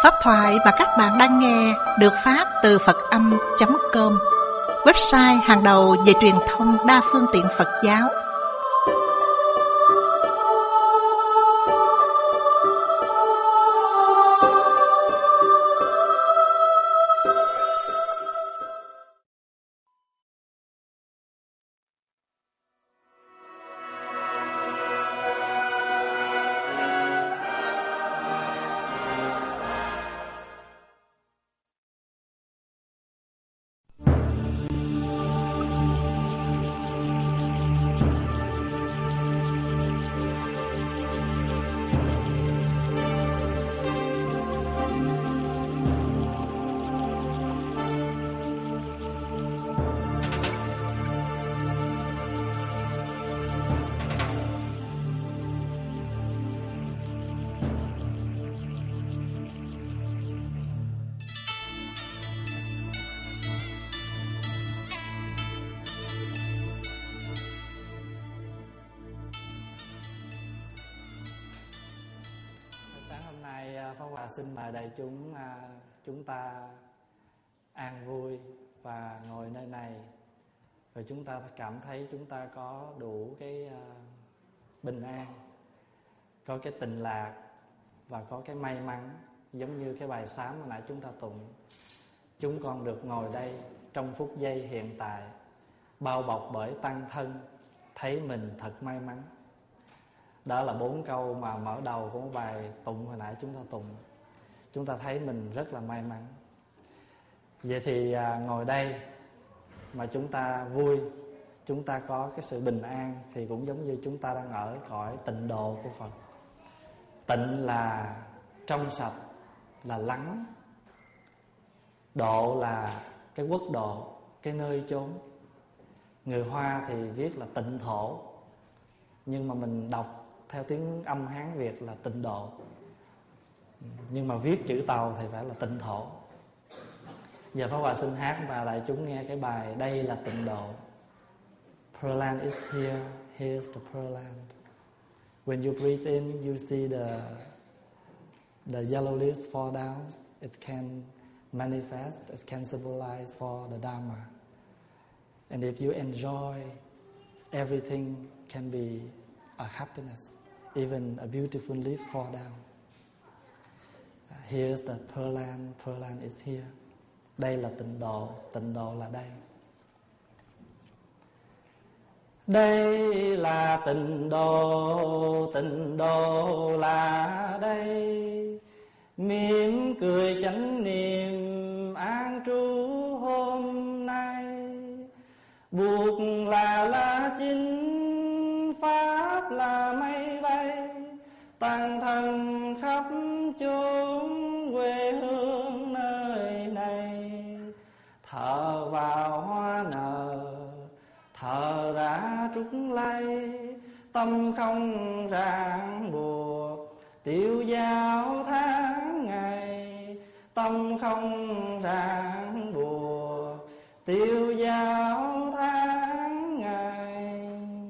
Pháp thoại mà các bạn đang nghe được phát từ Phật-âm.com, website hàng đầu về truyền thông đa phương tiện Phật giáo. Pháp Hòa xin mời đại chúng ta an vui và ngồi nơi này, và chúng ta cảm thấy chúng ta có đủ cái bình an, có cái tình lạc và có cái may mắn, giống như cái bài sám mà nãy chúng ta tụng. Chúng con được ngồi đây trong phút giây hiện tại, bao bọc bởi tăng thân, thấy mình thật may mắn. Đó là 4 câu mà mở đầu của bài tụng hồi nãy chúng ta tụng. Chúng ta thấy mình rất là may mắn. Vậy thì ngồi đây mà chúng ta vui, chúng ta có cái sự bình an, thì cũng giống như chúng ta đang ở cõi tịnh độ của Phật. Tịnh là trong sạch, là lắng. Độ là cái quốc độ, cái nơi chốn. Người Hoa thì viết là tịnh thổ, nhưng mà mình đọc theo tiếng âm Hán Việt là tịnh độ, nhưng mà viết chữ Tàu thì phải là tịnh thổ. Giờ Pháp Hòa xin hát và đại chúng nghe cái bài Đây là tịnh độ. Pearl Land is here, here's the Pearl Land. When you breathe in, you see the yellow leaves fall down. It can manifest, it can symbolize for the Dharma. And if you enjoy, everything can be a happiness. Even a beautiful leaf fall down. Here's the Pearl Land is here. Đây là tịnh độ là đây. Đây là tịnh độ là đây. Mỉm cười chánh niệm an trú hôm nay. Buộc là lá chinh, pháp là mây bay. Tăng thân khắp chốn quê hương nơi này. Thở vào hoa nở, thở ra trúc lây. Tâm không ràng buộc, tiêu dao tháng ngày. Tâm không ràng buộc, tiêu dao tháng ngày.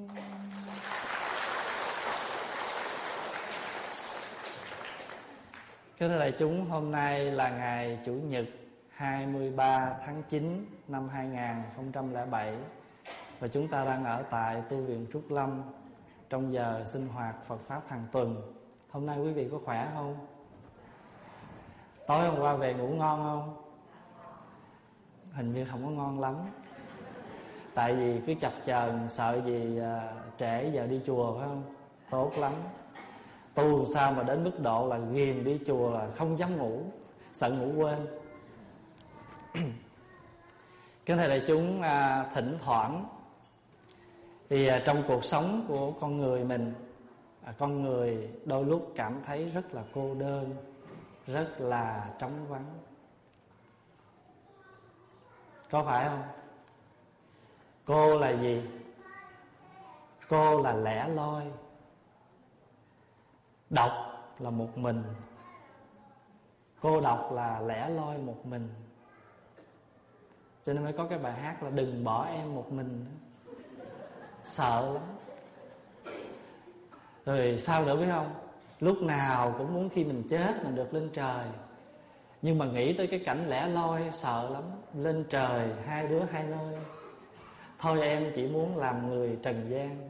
Kính thưa đại chúng, hôm nay là ngày Chủ nhật 23 tháng 9 năm 2007, và chúng ta đang ở tại tu viện Trúc Lâm trong giờ sinh hoạt Phật Pháp hàng tuần. Hôm nay quý vị có khỏe không? Tối hôm qua về ngủ ngon không? Hình như không có ngon lắm. Tại vì cứ chập chờn sợ gì trễ giờ đi chùa, phải không? Tốt lắm. Tu sao mà đến mức độ là ghiền đi chùa là không dám ngủ, sợ ngủ quên. Kính thưa đại chúng, thỉnh thoảng thì trong cuộc sống của con người mình, con người đôi lúc cảm thấy rất là cô đơn, rất là trống vắng. Có phải không? Cô là gì? Cô là lẻ loi. Độc là một mình. Cô độc là lẻ loi một mình. Cho nên mới có cái bài hát là đừng bỏ em một mình. Sợ lắm. Rồi sao nữa biết không? Lúc nào cũng muốn khi mình chết mình được lên trời. Nhưng mà nghĩ tới cái cảnh lẻ loi sợ lắm. Lên trời hai đứa hai nơi, thôi em chỉ muốn làm người trần gian.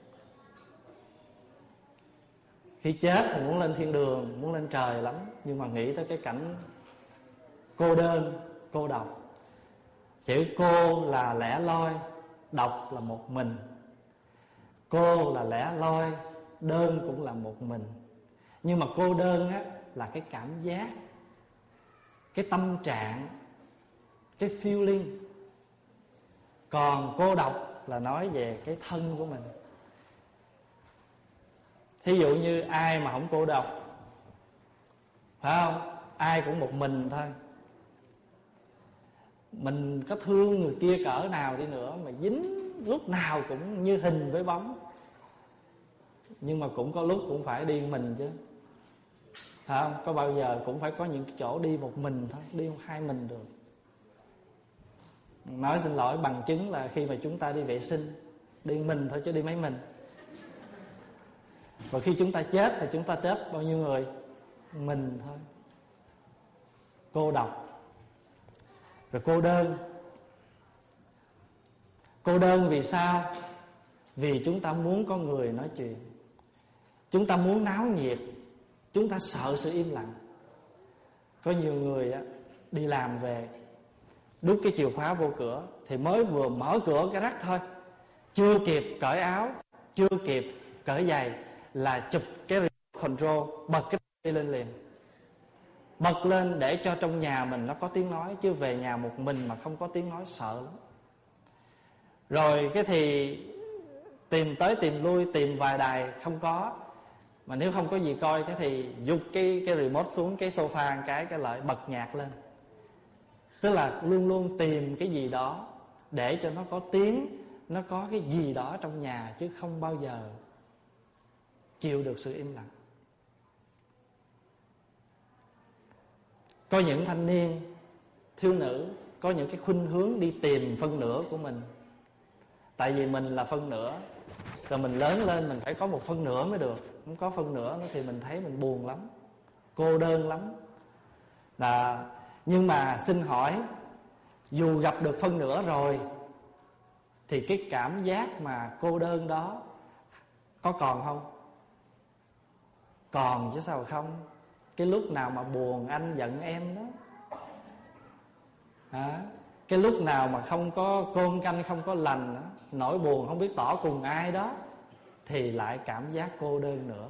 Khi chết thì muốn lên thiên đường, muốn lên trời lắm. Nhưng mà nghĩ tới cái cảnh cô đơn, cô độc. Chữ cô là lẻ loi, độc là một mình. Cô là lẻ loi, đơn cũng là một mình. Nhưng mà cô đơn á, là cái cảm giác, cái tâm trạng, cái feeling. Còn cô độc là nói về cái thân của mình. Thí dụ như ai mà không cô độc, phải không? Ai cũng một mình thôi. Mình có thương người kia cỡ nào đi nữa, mà dính lúc nào cũng như hình với bóng. Nhưng mà cũng có lúc cũng phải đi mình chứ, phải không? Có bao giờ cũng phải có những cái chỗ đi một mình thôi, đi không hai mình được. Nói xin lỗi, bằng chứng là khi mà chúng ta đi vệ sinh, đi mình thôi chứ đi mấy mình. Và khi chúng ta chết thì chúng ta chết bao nhiêu người? Mình thôi. Cô độc. Rồi cô đơn. Cô đơn vì sao? Vì chúng ta muốn có người nói chuyện, chúng ta muốn náo nhiệt, chúng ta sợ sự im lặng. Có nhiều người á, đi làm về đút cái chìa khóa vô cửa, thì mới vừa mở cửa cái rắc thôi, chưa kịp cởi áo, chưa kịp cởi giày là chụp cái remote control, bật cái đi lên liền. Bật lên để cho trong nhà mình nó có tiếng nói, chứ về nhà một mình mà không có tiếng nói sợ lắm. Rồi cái thì tìm tới tìm lui, tìm vài đài không có. Mà nếu không có gì coi cái thì giục cái remote xuống cái sofa cái lại bật nhạc lên. Tức là luôn luôn tìm cái gì đó để cho nó có tiếng, nó có cái gì đó trong nhà, chứ không bao giờ chịu được sự im lặng. Có những thanh niên, thiếu nữ có những cái khuynh hướng đi tìm phân nửa của mình. Tại vì mình là phân nửa, rồi mình lớn lên mình phải có một phân nửa mới được. Không có phân nửa thì mình thấy mình buồn lắm, cô đơn lắm. Nhưng mà xin hỏi, dù gặp được phân nửa rồi thì cái cảm giác mà cô đơn đó có còn không? Còn chứ sao không. Cái lúc nào mà buồn anh giận em đó, cái lúc nào mà không có cơm canh, không có lành đó, nỗi buồn không biết tỏ cùng ai đó, thì lại cảm giác cô đơn nữa.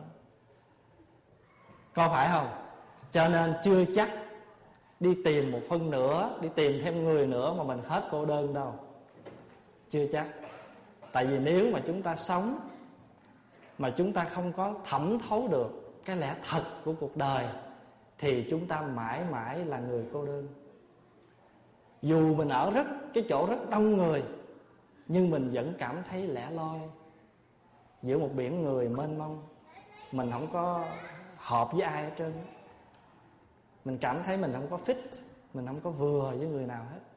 Có phải không? Cho nên chưa chắc đi tìm một phân nửa, đi tìm thêm người nữa mà mình hết cô đơn đâu. Chưa chắc. Tại vì nếu mà chúng ta sống mà chúng ta không có thẩm thấu được cái lẽ thật của cuộc đời, thì chúng ta mãi mãi là người cô đơn. Dù mình ở cái chỗ rất đông người, nhưng mình vẫn cảm thấy lẻ loi giữa một biển người mênh mông. Mình không có hợp với ai hết trơn. Mình cảm thấy mình không có fit, mình không có vừa với người nào hết.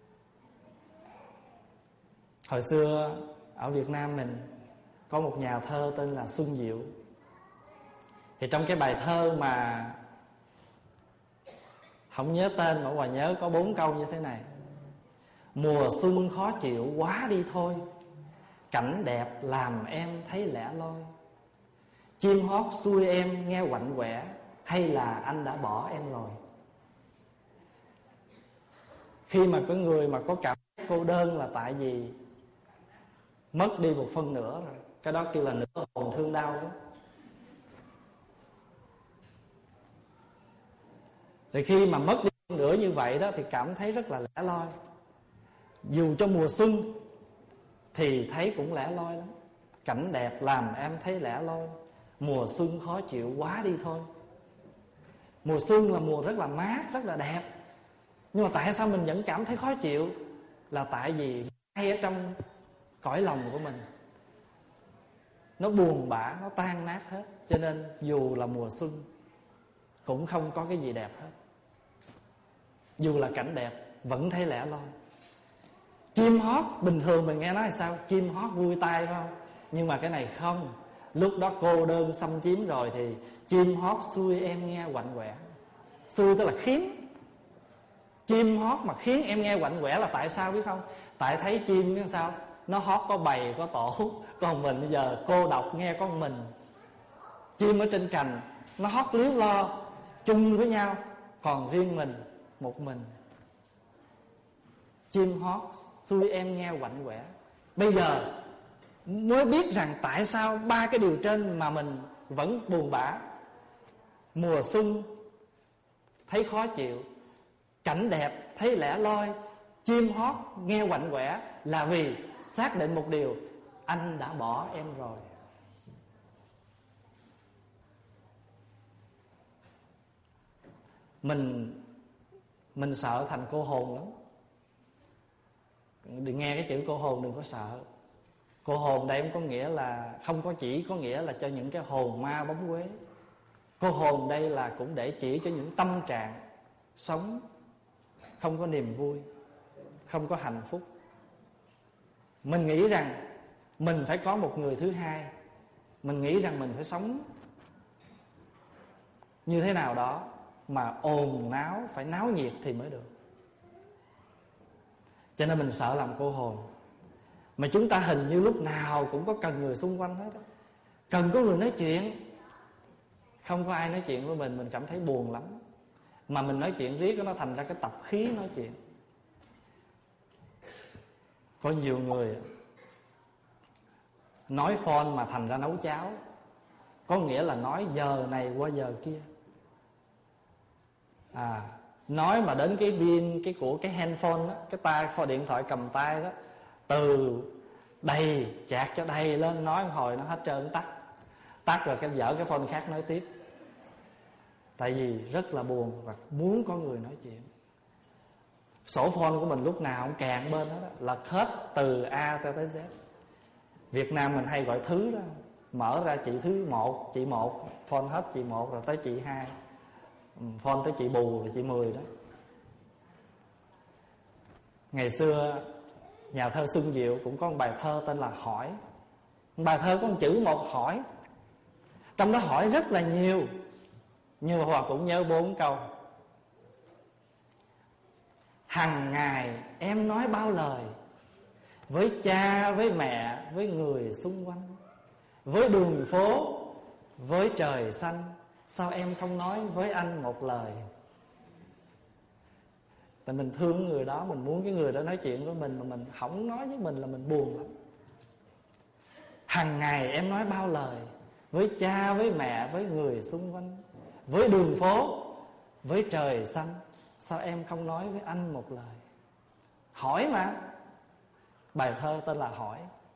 Hồi xưa ở Việt Nam mình có một nhà thơ tên là Xuân Diệu. Thì trong cái bài thơ mà không nhớ tên mà Hòa nhớ có 4 câu như thế này: mùa xuân khó chịu quá đi thôi, cảnh đẹp làm em thấy lẻ loi. Chim hót xuôi em nghe quạnh quẻ, hay là anh đã bỏ em rồi. Khi mà có người mà có cảm giác cô đơn là tại vì mất đi một phân nửa rồi. Cái đó kêu là nửa hồn thương đau đó. Thì khi mà mất đi phân nửa như vậy đó thì cảm thấy rất là lẻ loi. Dù cho mùa xuân thì thấy cũng lẻ loi lắm. Cảnh đẹp làm em thấy lẻ loi, mùa xuân khó chịu quá đi thôi. Mùa xuân là mùa rất là mát, rất là đẹp, nhưng mà tại sao mình vẫn cảm thấy khó chịu? Là tại vì ngay ở trong cõi lòng của mình nó buồn bã, nó tan nát hết. Cho nên dù là mùa xuân cũng không có cái gì đẹp hết. Dù là cảnh đẹp vẫn thấy lẻ loi. Chim hót bình thường mình nghe nói là sao? Chim hót vui tai phải không? Nhưng mà cái này không. Lúc đó cô đơn xâm chiếm rồi thì chim hót xuôi em nghe quạnh quẻ. Xuôi tức là khiến, Chim hót mà khiến em nghe quạnh quẻ là tại sao biết không? Tại thấy chim như sao? Nó hót có bầy, có tổ. Còn mình bây giờ cô độc nghe con mình. Chim ở trên cành nó hót líu lo chung với nhau, còn riêng mình một mình. Chim hót xui em nghe quạnh quẻ. Bây giờ mới biết rằng tại sao ba cái điều trên mà mình vẫn buồn bã. Mùa xuân thấy khó chịu, cảnh đẹp thấy lẻ loi, chim hót nghe quạnh quẻ, là vì xác định một điều: anh đã bỏ em rồi. Mình sợ thành cô hồn lắm. Đừng nghe cái chữ cô hồn, đừng có sợ. Cô hồn đây không có nghĩa là, không có chỉ có nghĩa là cho những cái hồn ma bóng quế. Cô hồn đây là cũng để chỉ cho những tâm trạng sống không có niềm vui, không có hạnh phúc. Mình nghĩ rằng mình phải có một người thứ hai. Mình nghĩ rằng mình phải sống như thế nào đó mà ồn náo, phải náo nhiệt thì mới được. Cho nên mình sợ làm cô hồn. Mà chúng ta hình như lúc nào cũng có cần người xung quanh hết đó. Cần có người nói chuyện. Không có ai nói chuyện với mình cảm thấy buồn lắm. Mà mình nói chuyện riết nó thành ra cái tập khí nói chuyện. Có nhiều người nói phone mà thành ra nấu cháo. Có nghĩa là nói giờ này qua giờ kia. Nói mà đến cái pin của cái handphone đó, cái tai kho điện thoại cầm tay đó, từ đầy chạc cho đầy lên, nói một hồi nó hết trơn, tắt rồi cái dở cái phone khác nói tiếp. Tại vì rất là buồn và muốn có người nói chuyện. Sổ phone của mình lúc nào cũng cạn bên đó, lật hết từ A tới Z. Việt Nam mình hay gọi thứ đó, mở ra chị thứ 1, chị 1, phone hết chị 1 rồi tới chị 2, phone tới chị bù rồi chị 10 đó. Ngày xưa nhà thơ Xuân Diệu cũng có một bài thơ tên là Hỏi. Bài thơ có một chữ một hỏi, trong đó hỏi rất là nhiều, nhưng mà Hòa cũng nhớ 4 câu. Hằng ngày em nói bao lời, với cha, với mẹ, với người xung quanh, với đường phố, với trời xanh, sao em không nói với anh một lời? Tại mình thương người đó, mình muốn cái người đó nói chuyện với mình, mà mình không nói với mình là mình buồn lắm. Hằng ngày em nói bao lời, với cha, với mẹ, với người xung quanh, với đường phố, với trời xanh, sao em không nói với anh một lời? Hỏi mà. Bài thơ tên là Hỏi.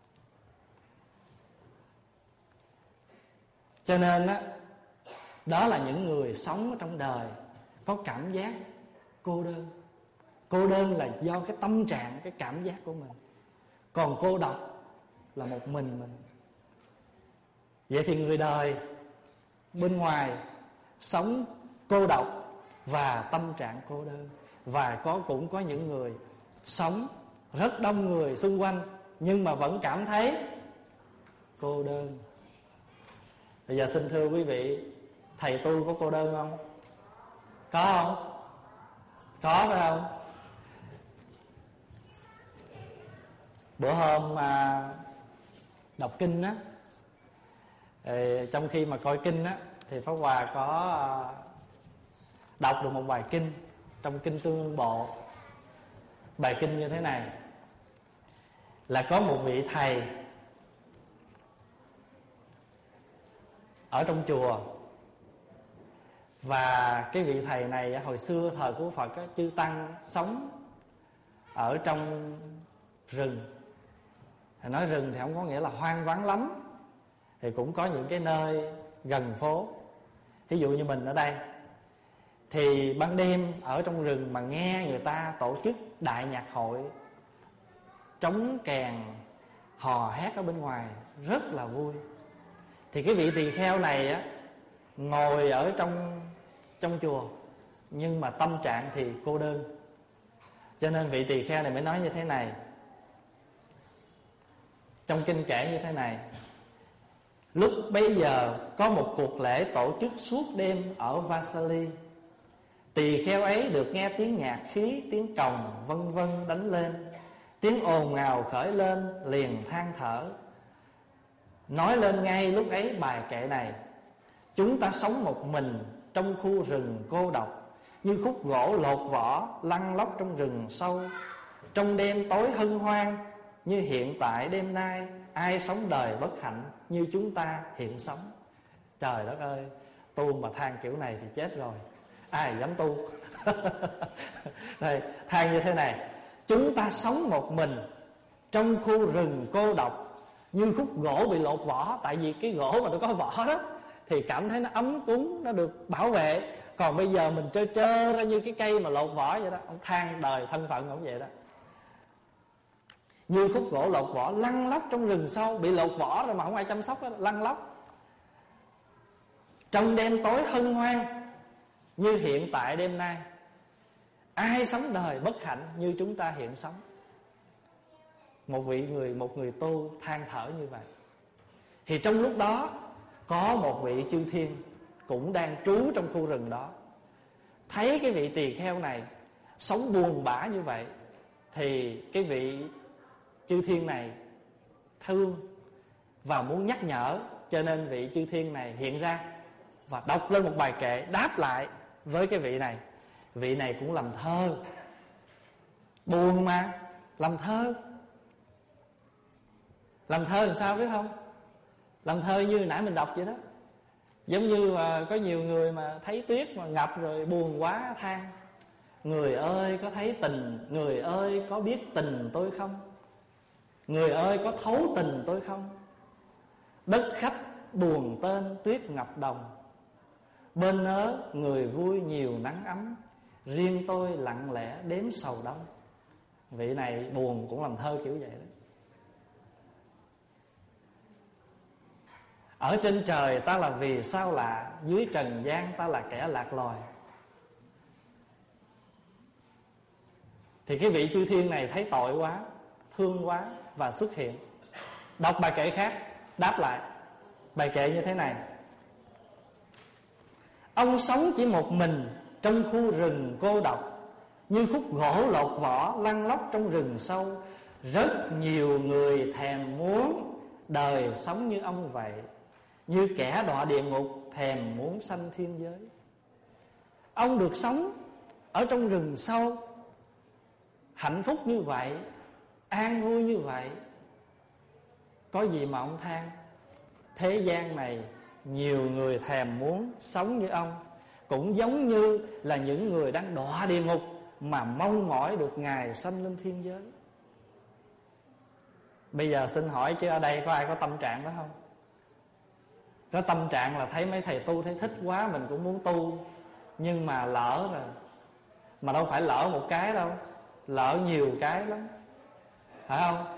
Cho nên đó là những người sống ở trong đời có cảm giác cô đơn. Cô đơn là do cái tâm trạng, cái cảm giác của mình. Còn cô độc là một mình. Vậy thì người đời bên ngoài sống cô độc và tâm trạng cô đơn. Và cũng có những người sống rất đông người xung quanh nhưng mà vẫn cảm thấy cô đơn. Bây giờ xin thưa quý vị, thầy tu có cô đơn không? Có không? Có phải không? Bữa hôm đọc kinh á, trong khi mà coi kinh á, thì Pháp Hòa có đọc được một bài kinh trong Kinh Tương Bộ. Bài kinh như thế này: là có một vị thầy ở trong chùa, và cái vị thầy này hồi xưa thời của Phật chư tăng sống ở trong rừng. Nói rừng thì không có nghĩa là hoang vắng lắm, thì cũng có những cái nơi gần phố. Ví dụ như mình ở đây, thì ban đêm ở trong rừng mà nghe người ta tổ chức đại nhạc hội, trống kèn, hò hét ở bên ngoài rất là vui. Thì cái vị tỳ kheo này ngồi ở trong chùa, nhưng mà tâm trạng thì cô đơn. Cho nên vị tỳ kheo này mới nói như thế này. Trong kinh kể như thế này: lúc bấy giờ có một cuộc lễ tổ chức suốt đêm ở Vasali. Tỳ kheo ấy được nghe tiếng nhạc khí, tiếng còng vân vân đánh lên, tiếng ồn ào khởi lên, liền than thở. Nói lên ngay lúc ấy bài kệ này: chúng ta sống một mình trong khu rừng cô độc, như khúc gỗ lột vỏ lăn lóc trong rừng sâu. Trong đêm tối hân hoan như hiện tại đêm nay, ai sống đời bất hạnh như chúng ta hiện sống. Trời đất ơi, tu mà than kiểu này thì chết rồi, ai dám tu. Đây, than như thế này: chúng ta sống một mình trong khu rừng cô độc, như khúc gỗ bị lột vỏ. Tại vì cái gỗ mà nó có vỏ đó thì cảm thấy nó ấm cúng, nó được bảo vệ. Còn bây giờ mình trơ trơ ra như cái cây mà lột vỏ vậy đó. Ông than đời thân phận ông vậy đó. Như khúc gỗ lột vỏ lăn lóc trong rừng sâu. Bị lột vỏ rồi mà không ai chăm sóc đó, lăn lóc. Trong đêm tối hân hoan như hiện tại đêm nay, ai sống đời bất hạnh như chúng ta hiện sống. Một người tu than thở như vậy. Thì trong lúc đó có một vị chư thiên cũng đang trú trong khu rừng đó, thấy cái vị tỳ kheo này sống buồn bã như vậy, thì cái vị chư thiên này thương và muốn nhắc nhở. Cho nên vị chư thiên này hiện ra và đọc lên một bài kệ đáp lại với cái vị này. Vị này cũng làm thơ, buồn mà làm thơ. Làm thơ làm sao biết không? Làm thơ như nãy mình đọc vậy đó. Giống như mà có nhiều người mà thấy tuyết mà ngập rồi buồn quá than: người ơi có thấy tình, người ơi có biết tình tôi không, người ơi có thấu tình tôi không. Đất khách buồn tên tuyết ngập đồng, bên nớ người vui nhiều nắng ấm, riêng tôi lặng lẽ đếm sầu đông. Vị này buồn cũng làm thơ kiểu vậy đó. Ở trên trời ta là vì sao lạ, dưới trần gian ta là kẻ lạc loài. Thì cái vị chư thiên này thấy tội quá, thương quá và xuất hiện. Đọc bài kệ khác đáp lại. Bài kệ như thế này: ông sống chỉ một mình trong khu rừng cô độc, như khúc gỗ lột vỏ lăn lóc trong rừng sâu. Rất nhiều người thèm muốn đời sống như ông vậy, như kẻ đọa địa ngục thèm muốn sanh thiên giới. Ông được sống ở trong rừng sâu, hạnh phúc như vậy, an vui như vậy, có gì mà ông than? Thế gian này nhiều người thèm muốn sống như ông, cũng giống như là những người đang đọa địa ngục mà mong mỏi được ngày sanh lên thiên giới. Bây giờ xin hỏi chứ ở đây có ai có tâm trạng đó không? Có tâm trạng là thấy mấy thầy tu thấy thích quá, mình cũng muốn tu, nhưng mà lỡ rồi. Mà đâu phải lỡ một cái đâu, lỡ nhiều cái lắm, phải không?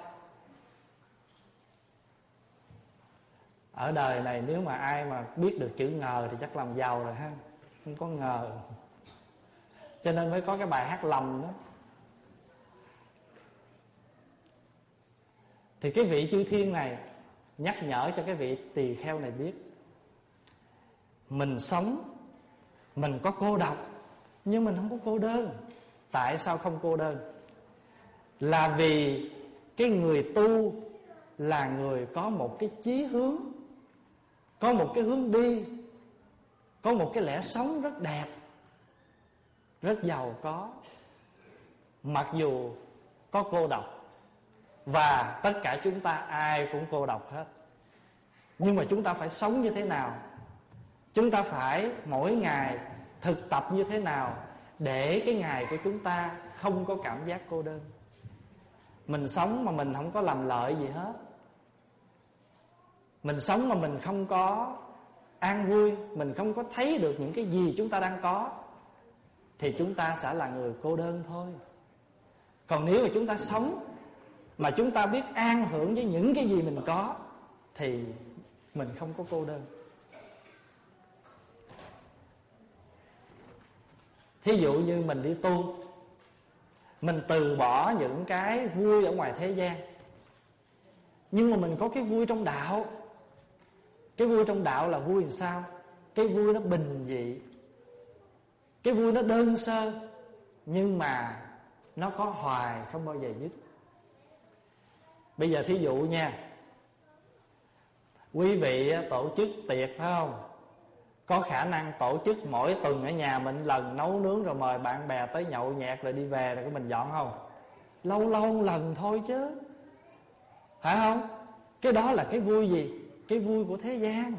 Ở đời này nếu mà ai mà biết được chữ ngờ thì chắc làm giàu rồi ha. Không có ngờ, cho nên mới có cái bài hát lầm đó. Thì cái vị chư thiên này nhắc nhở cho cái vị tỳ kheo này biết, mình sống, mình có cô độc, nhưng mình không có cô đơn. Tại sao không cô đơn? Là vì cái người tu là người có một cái chí hướng, có một cái hướng đi, có một cái lẽ sống rất đẹp, rất giàu có. Mặc dù có cô độc, và tất cả chúng ta ai cũng cô độc hết, nhưng mà chúng ta phải sống như thế nào? Chúng ta phải mỗi ngày thực tập như thế nào để cái ngày của chúng ta không có cảm giác cô đơn? Mình sống mà mình không có làm lợi gì hết, mình sống mà mình không có an vui, mình không có thấy được những cái gì chúng ta đang có, thì chúng ta sẽ là người cô đơn thôi. Còn nếu mà chúng ta sống mà chúng ta biết an hưởng với những cái gì mình có, thì mình không có cô đơn. Thí dụ như mình đi tu, mình từ bỏ những cái vui ở ngoài thế gian, nhưng mà mình có cái vui trong đạo. Cái vui trong đạo là vui làm sao? Cái vui nó bình dị, Cái vui nó đơn sơ, nhưng mà nó có hoài, không bao giờ dứt. Bây giờ thí dụ nha, quý vị tổ chức tiệc phải không? Có khả năng tổ chức mỗi tuần ở nhà mình lần nấu nướng, rồi mời bạn bè tới nhậu nhẹt rồi đi về, rồi mình dọn không? Lâu lâu lần thôi chứ, phải không? Cái đó là cái vui gì? Cái vui của thế gian.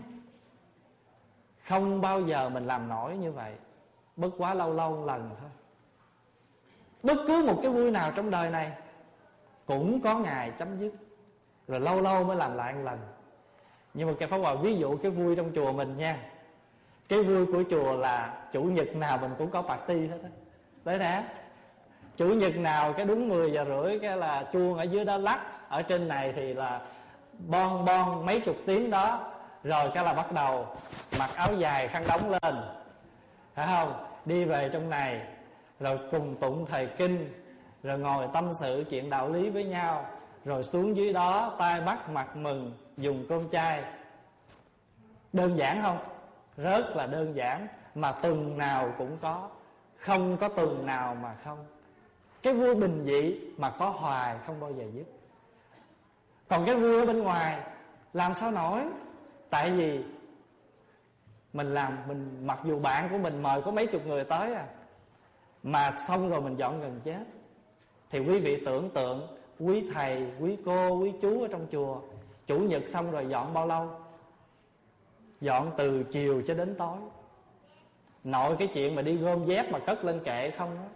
Không bao giờ mình làm nổi như vậy. Bất quá lâu lâu lần thôi. Bất cứ một cái vui nào trong đời này cũng có ngày chấm dứt, rồi lâu lâu mới làm lại một lần. Nhưng mà cái Pháp Hòa ví dụ cái vui trong chùa mình nha. Cái vui của chùa là chủ nhật nào mình cũng có party hết á. Đấy nè, chủ nhật nào cái đúng 10 giờ rưỡi cái là chuông ở dưới đó lắc. Ở trên này thì là bon bon mấy chục tiếng đó. Rồi cái là bắt đầu mặc áo dài khăn đóng lên, phải không? Đi về trong này, rồi cùng tụng thời kinh, rồi ngồi tâm sự chuyện đạo lý với nhau. Rồi xuống dưới đó tay bắt mặt mừng, dùng cơm chay. Đơn giản không? Rất là đơn giản. Mà tuần nào cũng có, không có tuần nào mà không. Cái vui bình dị mà có hoài, không bao giờ dứt. Còn cái vui ở bên ngoài làm sao nổi. Tại vì mình mặc dù bạn của mình mời có mấy chục người tới mà xong rồi mình dọn gần chết. Thì quý vị tưởng tượng quý thầy, quý cô, quý chú ở trong chùa chủ nhật xong rồi dọn bao lâu? Dọn từ chiều cho đến tối. Nội cái chuyện mà đi gom dép mà cất lên kệ không đó.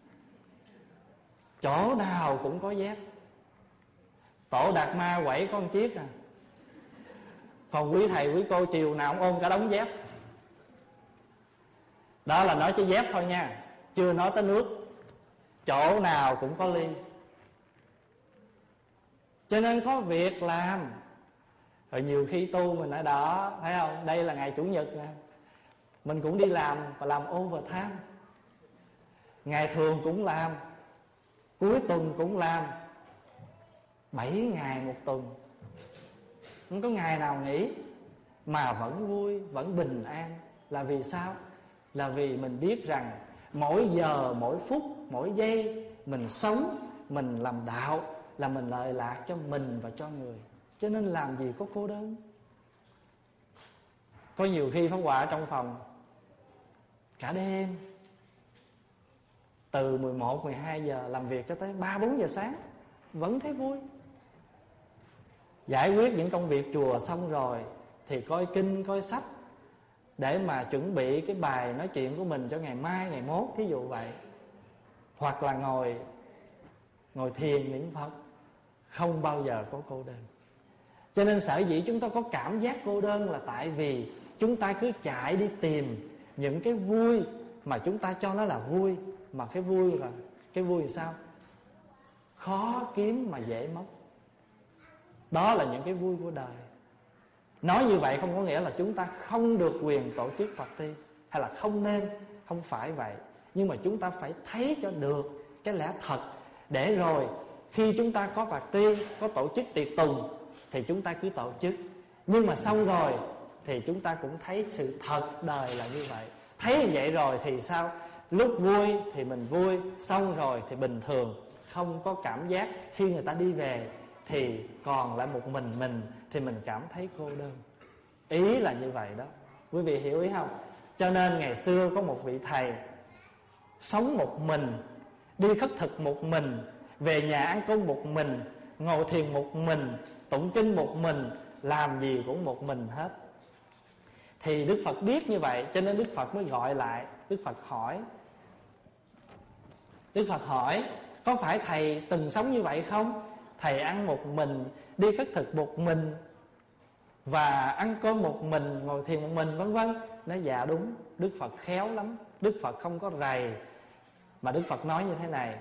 Chỗ nào cũng có dép. Tổ Đạt Ma quẩy có một chiếc à. Còn quý thầy, quý cô chiều nào cũng ôm cả đống dép. Đó là nói tới dép thôi nha, chưa nói tới nước. Chỗ nào cũng có ly. Cho nên có việc làm. Rồi nhiều khi tu mình ở đó, thấy không? Đây là ngày Chủ nhật nè, mình cũng đi làm và làm overtime. Ngày thường cũng làm, cuối tuần cũng làm, 7 ngày một tuần, không có ngày nào nghỉ. Mà vẫn vui, vẫn bình an. Là vì sao? Là vì mình biết rằng mỗi giờ, mỗi phút, mỗi giây mình sống, mình làm đạo là mình lợi lạc cho mình và cho người. Cho nên làm gì có cô đơn. Có nhiều khi Pháp Hòa ở trong phòng cả đêm, từ 11, 12 giờ làm việc cho tới 3, 4 giờ sáng, vẫn thấy vui. Giải quyết những công việc chùa xong rồi thì coi kinh, coi sách, để mà chuẩn bị cái bài nói chuyện của mình cho ngày mai, ngày mốt, thí dụ vậy. Hoặc là ngồi thiền niệm Phật. Không bao giờ có cô đơn. Cho nên sở dĩ chúng ta có cảm giác cô đơn là tại vì chúng ta cứ chạy đi tìm những cái vui mà chúng ta cho nó là vui. Mà cái vui là cái vui làm sao? Khó kiếm mà dễ mất. Đó là những cái vui của đời. Nói như vậy không có nghĩa là chúng ta không được quyền tổ chức party, hay là không nên, không phải vậy. Nhưng mà chúng ta phải thấy cho được cái lẽ thật, để rồi khi chúng ta có party, có tổ chức tiệc tùng thì chúng ta cứ tổ chức. Nhưng mà xong rồi thì chúng ta cũng thấy sự thật đời là như vậy. Thấy vậy rồi thì sao? Lúc vui thì mình vui, xong rồi thì bình thường, không có cảm giác. Khi người ta đi về thì còn lại một mình thì mình cảm thấy cô đơn. Ý là như vậy đó. Quý vị hiểu ý không? Cho nên ngày xưa có một vị thầy sống một mình, đi khất thực một mình, về nhà ăn cơm một mình, ngồi thiền một mình, tụng kinh một mình, làm gì cũng một mình hết. Thì Đức Phật biết như vậy, cho nên Đức Phật mới gọi lại. Đức Phật hỏi có phải thầy từng sống như vậy không? Thầy ăn một mình, đi khất thực một mình, và ăn cơm một mình, ngồi thiền một mình, vân vân. Nói dạ đúng. Đức Phật khéo lắm. Đức Phật không có rầy, mà Đức Phật nói như thế này: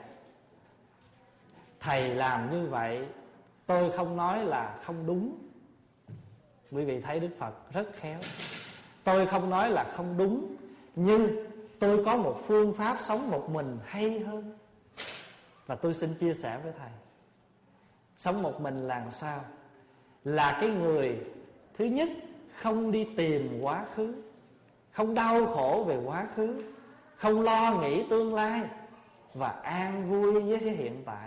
thầy làm như vậy tôi không nói là không đúng. Quý vị thấy Đức Phật rất khéo. Tôi không nói là không đúng, nhưng tôi có một phương pháp sống một mình hay hơn, và tôi xin chia sẻ với thầy. Sống một mình là sao? Là cái người thứ nhất không đi tìm quá khứ, không đau khổ về quá khứ, không lo nghĩ tương lai và an vui với cái hiện tại.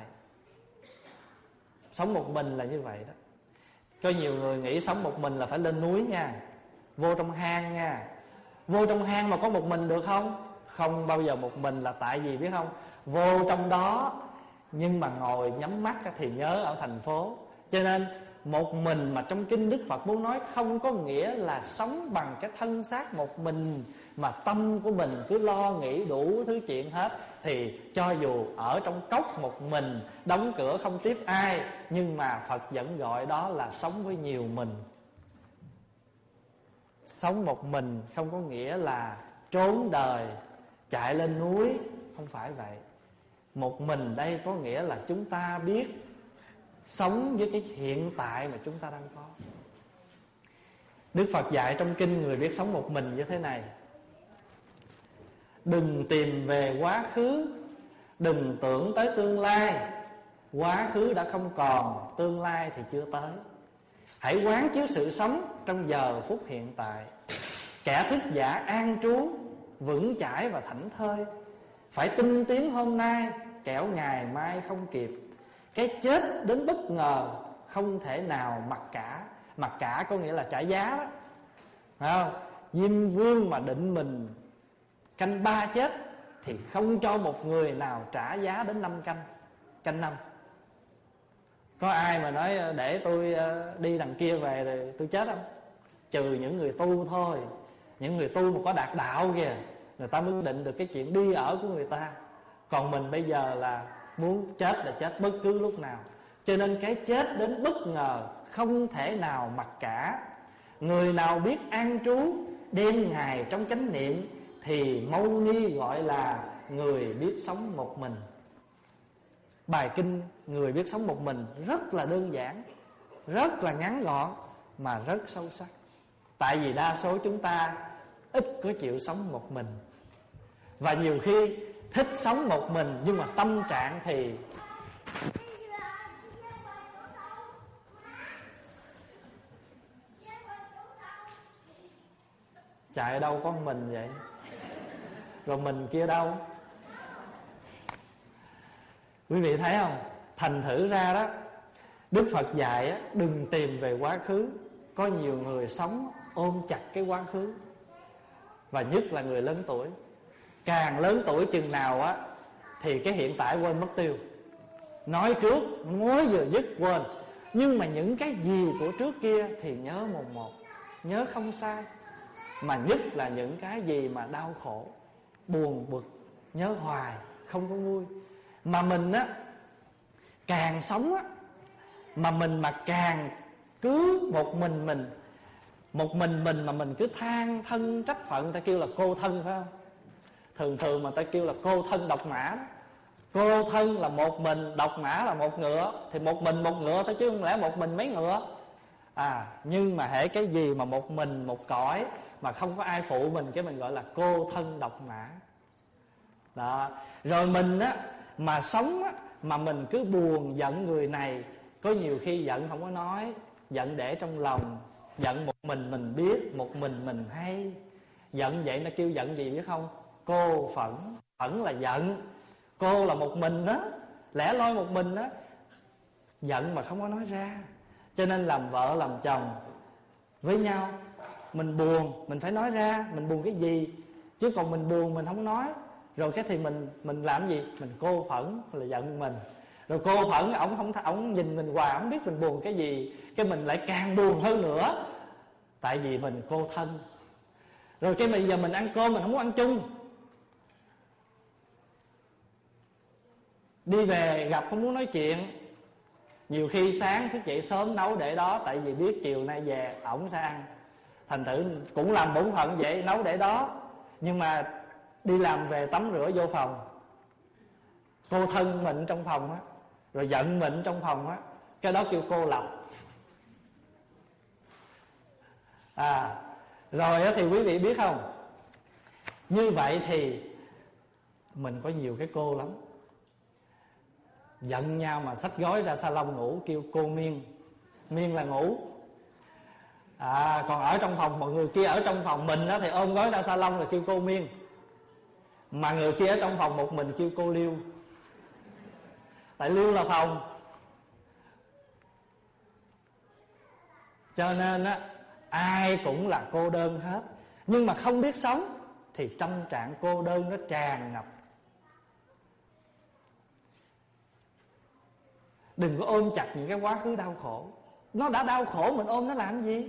Sống một mình là như vậy đó. Có nhiều người nghĩ sống một mình là phải lên núi nha, vô trong hang nha. Vô trong hang mà có một mình được không? Không bao giờ một mình. Là tại vì biết không, vô trong đó nhưng mà ngồi nhắm mắt thì nhớ ở thành phố. Cho nên một mình mà trong kinh Đức Phật muốn nói không có nghĩa là sống bằng cái thân xác một mình, mà tâm của mình cứ lo nghĩ đủ thứ chuyện hết. Thì cho dù ở trong cốc một mình, đóng cửa không tiếp ai, nhưng mà Phật vẫn gọi đó là sống với nhiều mình. Sống một mình không có nghĩa là trốn đời, chạy lên núi, không phải vậy. Một mình đây có nghĩa là chúng ta biết sống với cái hiện tại mà chúng ta đang có. Đức Phật dạy trong kinh người biết sống một mình như thế này: đừng tìm về quá khứ, đừng tưởng tới tương lai. Quá khứ đã không còn, tương lai thì chưa tới. Hãy quán chiếu sự sống trong giờ phút hiện tại. Kẻ thức giả an trú, vững chãi và thảnh thơi. Phải tinh tiến hôm nay, kẻo ngày mai không kịp. Cái chết đến bất ngờ, không thể nào mặc cả. Mặc cả có nghĩa là trả giá đó, phải không? Diêm Vương mà định mình canh 3 chết thì không cho một người nào trả giá đến 5 canh 5. Có ai mà nói để tôi đi đằng kia về rồi tôi chết không? Trừ những người tu thôi. Những người tu mà có đạt đạo kìa, người ta mới định được cái chuyện đi ở của người ta. Còn mình bây giờ là muốn chết là chết bất cứ lúc nào. Cho nên cái chết đến bất ngờ, không thể nào mặc cả. Người nào biết an trú, đêm ngày trong chánh niệm, thì Mâu Ni gọi là người biết sống một mình. Bài kinh người biết sống một mình rất là đơn giản, rất là ngắn gọn, mà rất sâu sắc. Tại vì đa số chúng ta ít có chịu sống một mình. Và nhiều khi thích sống một mình, nhưng mà tâm trạng thì chạy đâu có mình vậy, rồi mình kia đâu. Quý vị thấy không? Thành thử ra đó, Đức Phật dạy đừng tìm về quá khứ. Có nhiều người sống ôm chặt cái quá khứ, và nhất là người lớn tuổi. Càng lớn tuổi chừng nào á thì cái hiện tại quên mất tiêu. Nói trước, nói vừa dứt quên. Nhưng mà những cái gì của trước kia thì nhớ một, nhớ không sai. Mà nhất là những cái gì mà đau khổ, buồn bực, nhớ hoài, không có vui. Mà mình á, càng sống á, mà mình mà càng cứ một mình mà mình cứ than thân trách phận. Ta kêu là cô thân, phải không? Thường mà ta kêu là cô thân độc mã đó. Cô thân là một mình, độc mã là một ngựa. Thì một mình một ngựa thôi, chứ không lẽ một mình mấy ngựa. Nhưng mà hễ cái gì mà một mình một cõi, mà không có ai phụ mình, cái mình gọi là cô thân độc mã đó. Rồi mình á, mà sống á, mà mình cứ buồn giận người này. Có nhiều khi giận không có nói, giận để trong lòng. Giận một mình biết, một mình hay. Giận vậy nó kêu giận gì biết không? Cô phẫn. Phẫn là giận. Cô là một mình đó, lẻ loi một mình đó, giận mà không có nói ra. Cho nên làm vợ làm chồng với nhau, mình buồn mình phải nói ra mình buồn cái gì. Chứ còn mình buồn mình không nói, rồi cái thì mình làm gì? Mình cô phẫn là giận mình. Rồi cô phẫn, ổng nhìn mình hoài, ổng biết mình buồn cái gì, cái mình lại càng buồn hơn nữa. Tại vì mình cô thân. Rồi cái bây giờ mình ăn cơm mình không muốn ăn chung, đi về gặp không muốn nói chuyện. Nhiều khi sáng thức dậy sớm nấu để đó, tại vì biết chiều nay về ổng sẽ ăn. Thành thử cũng làm bổn phận vậy, nấu để đó. Nhưng mà đi làm về tắm rửa vô phòng, cô thân mình trong phòng á, rồi giận mình trong phòng á, cái đó kêu cô lập. Rồi thì quý vị biết không, như vậy thì mình có nhiều cái cô lắm. Giận nhau mà xách gói ra salon ngủ kêu cô miên. Miên là ngủ. Còn ở trong phòng, mọi người kia ở trong phòng, mình á thì ôm gói ra salon là kêu cô miên. Mà người kia ở trong phòng một mình kêu cô Liêu, tại Liêu là phòng. Cho nên á, ai cũng là cô đơn hết. Nhưng mà không biết sống thì tâm trạng cô đơn nó tràn ngập. Đừng có ôm chặt những cái quá khứ đau khổ. Nó đã đau khổ mình ôm nó làm gì?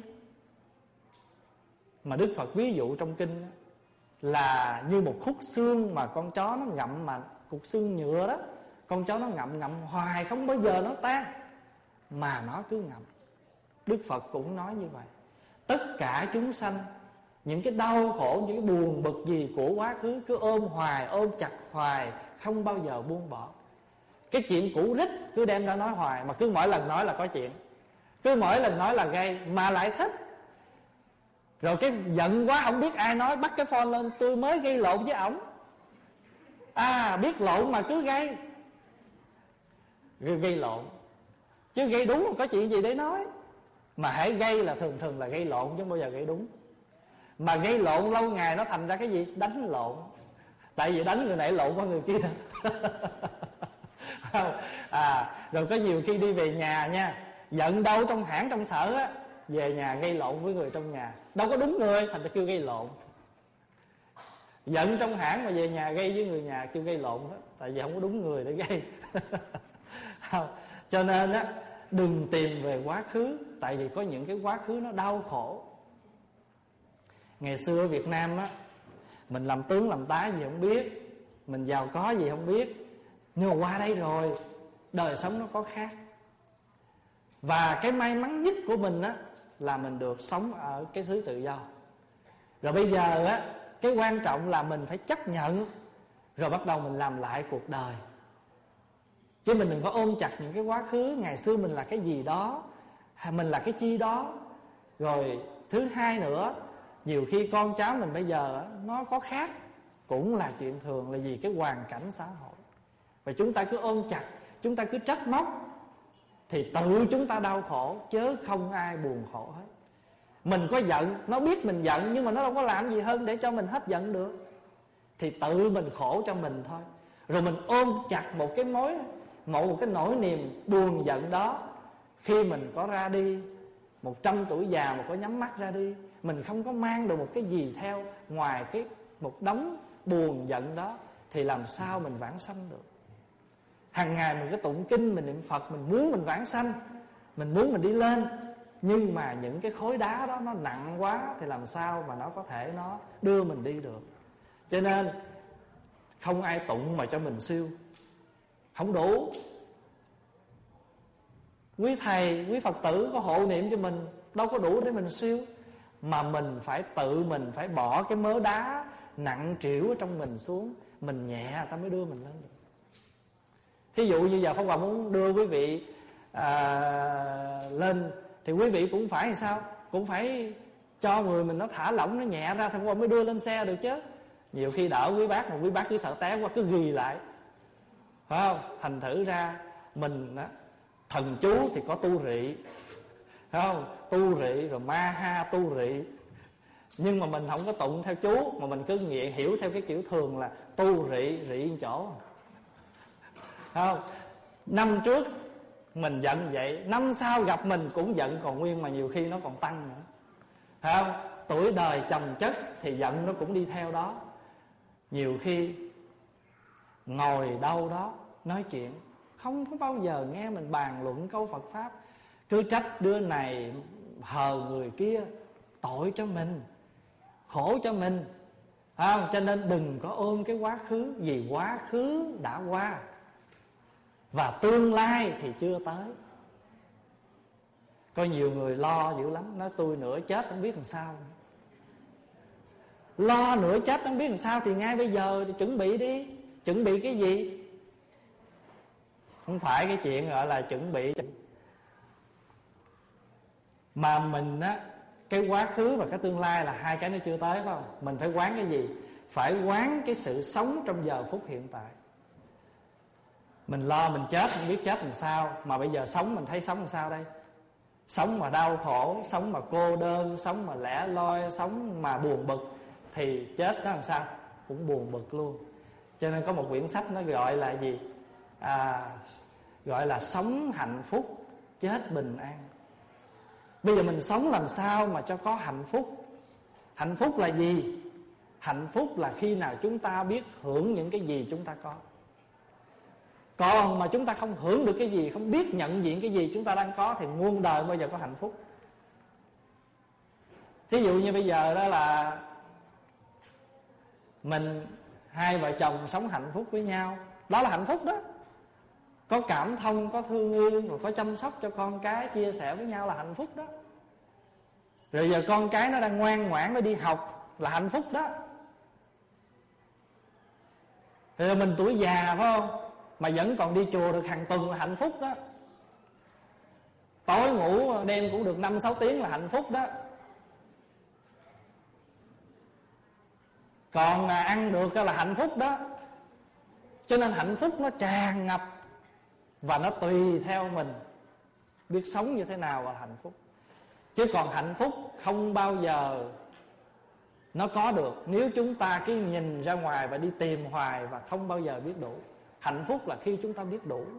Mà Đức Phật ví dụ trong kinh đó, là như một khúc xương mà con chó nó ngậm, mà cục xương nhựa đó, con chó nó ngậm hoài không bao giờ nó tan, mà nó cứ ngậm. Đức Phật cũng nói như vậy. Tất cả chúng sanh, những cái đau khổ, những cái buồn bực gì của quá khứ cứ ôm hoài, ôm chặt hoài, không bao giờ buông bỏ. Cái chuyện cũ rích cứ đem ra nói hoài, mà cứ mỗi lần nói là có chuyện, cứ mỗi lần nói là gây, mà lại thích. Rồi cái giận quá không biết ai nói, bắt cái phone lên, tôi mới gây lộn với ổng. Biết lộn mà cứ gây lộn. Chứ gây đúng có chuyện gì để nói. Mà hãy gây là thường là gây lộn, chứ không bao giờ gây đúng. Mà gây lộn lâu ngày nó thành ra cái gì? Đánh lộn. Tại vì đánh người này lộn qua người kia. Rồi có nhiều khi đi về nhà nha, giận đâu trong hãng trong sở á, về nhà gây lộn với người trong nhà, đâu có đúng người, thành ra kêu gây lộn. Giận trong hãng mà về nhà gây với người nhà kêu gây lộn đó, tại vì không có đúng người để gây. Cho nên á, đừng tìm về quá khứ, tại vì có những cái quá khứ nó đau khổ. Ngày xưa ở Việt Nam á, mình làm tướng làm tá gì không biết, mình giàu có gì không biết, nhưng mà qua đây rồi đời sống nó có khác. Và cái may mắn nhất của mình á, là mình được sống ở cái xứ tự do. Rồi bây giờ á, cái quan trọng là mình phải chấp nhận, rồi bắt đầu mình làm lại cuộc đời. Chứ mình đừng có ôm chặt những cái quá khứ. Ngày xưa mình là cái gì đó, mình là cái chi đó. Rồi thứ hai nữa, nhiều khi con cháu mình bây giờ nó có khác, cũng là chuyện thường, là vì cái hoàn cảnh xã hội. Và chúng ta cứ ôm chặt, chúng ta cứ trách móc, thì tự chúng ta đau khổ, chớ không ai buồn khổ hết. Mình có giận, nó biết mình giận, nhưng mà nó đâu có làm gì hơn để cho mình hết giận được, thì tự mình khổ cho mình thôi. Rồi mình ôm chặt một cái nỗi niềm buồn giận đó. Khi mình có ra đi 100 tuổi già mà có nhắm mắt ra đi, mình không có mang được một cái gì theo ngoài một đống buồn giận đó, thì làm sao mình vãng sanh được? Hàng ngày mình cứ tụng kinh, mình niệm Phật, mình muốn mình vãng sanh, mình muốn mình đi lên, nhưng mà những cái khối đá đó nó nặng quá, thì làm sao mà nó có thể nó đưa mình đi được? Cho nên không ai tụng mà cho mình siêu, không đủ. Quý thầy, quý Phật tử có hộ niệm cho mình, đâu có đủ để mình siêu. Mà mình phải tự mình phải bỏ cái mớ đá nặng trĩu ở trong mình xuống, mình nhẹ ta mới đưa mình lên được. Thí dụ như giờ Pháp Hòa muốn đưa quý vị lên, thì quý vị cũng phải sao? Cũng phải cho người mình nó thả lỏng, nó nhẹ ra, Pháp Hòa mới đưa lên xe được chứ. Nhiều khi đỡ quý bác mà quý bác cứ sợ té quá, cứ ghi lại, phải không? Thành thử ra mình á, thần chú thì có tu rị, phải không? Tu rị rồi ma ha tu rị. Nhưng mà mình không có tụng theo chú, mà mình cứ hiểu theo cái kiểu thường là tu rị một chỗ, phải không? Năm trước mình giận vậy, năm sau gặp mình cũng giận còn nguyên, mà nhiều khi nó còn tăng nữa, phải không? Tuổi đời chồng chất thì giận nó cũng đi theo đó. Nhiều khi ngồi đâu đó nói chuyện, không có bao giờ nghe mình bàn luận câu Phật Pháp, cứ trách đứa này hờ người kia, tội cho mình, khổ cho mình, không? Cho nên đừng có ôm cái quá khứ, vì quá khứ đã qua và tương lai thì chưa tới. Có nhiều người lo dữ lắm, nói tôi nửa chết không biết làm sao. Lo nửa chết không biết làm sao thì ngay bây giờ thì chuẩn bị đi. Chuẩn bị cái gì? Không phải cái chuyện gọi là chuẩn bị, mà mình á, cái quá khứ và cái tương lai là hai cái nó chưa tới, phải không? Mình phải quán cái gì? Phải quán cái sự sống trong giờ phút hiện tại. Mình lo mình chết không biết chết làm sao, mà bây giờ sống mình thấy sống làm sao đây? Sống mà đau khổ, sống mà cô đơn, sống mà lẻ loi, sống mà buồn bực, thì chết nó làm sao? cũng buồn bực luôn. Cho nên có một quyển sách nó gọi là gì? Gọi là sống hạnh phúc, chết bình an. Bây giờ mình sống làm sao mà cho có hạnh phúc? Hạnh phúc là gì? Hạnh phúc là khi nào chúng ta biết hưởng những cái gì chúng ta có. Còn mà chúng ta không hưởng được cái gì, không biết nhận diện cái gì chúng ta đang có, thì muôn đời bao giờ có hạnh phúc. Thí dụ như bây giờ đó là mình hai vợ chồng sống hạnh phúc với nhau, đó là hạnh phúc đó. Có cảm thông, có thương yêu, và có chăm sóc cho con cái, chia sẻ với nhau là hạnh phúc đó. Rồi giờ con cái nó đang ngoan ngoãn, nó đi học là hạnh phúc đó. Rồi mình tuổi già phải không, mà vẫn còn đi chùa được hàng tuần là hạnh phúc đó. Tối ngủ đêm cũng được 5-6 tiếng là hạnh phúc đó. Còn ăn được là hạnh phúc đó. Cho nên hạnh phúc nó tràn ngập, và nó tùy theo mình biết sống như thế nào là hạnh phúc. Chứ còn hạnh phúc không bao giờ nó có được nếu chúng ta cứ nhìn ra ngoài và đi tìm hoài và không bao giờ biết đủ. Hạnh phúc là khi chúng ta biết đủ.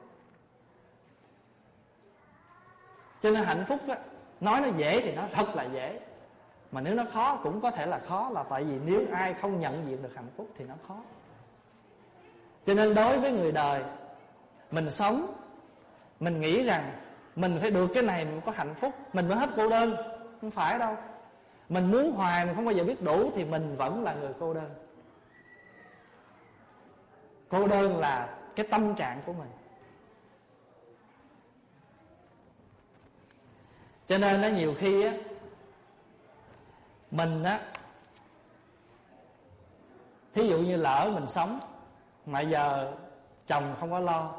Cho nên hạnh phúc á, nói nó dễ thì nó thật là dễ, mà nếu nó khó cũng có thể là khó, là tại vì nếu ai không nhận diện được hạnh phúc thì nó khó. Cho nên đối với người đời, mình sống, mình nghĩ rằng mình phải được cái này mình có hạnh phúc, mình mới hết cô đơn. Không phải đâu. Mình muốn hoài mà không bao giờ biết đủ thì mình vẫn là người cô đơn. Cô đơn là cái tâm trạng của mình. Cho nên á, nhiều khi á, mình á, thí dụ như lỡ mình sống mà giờ chồng không có lo,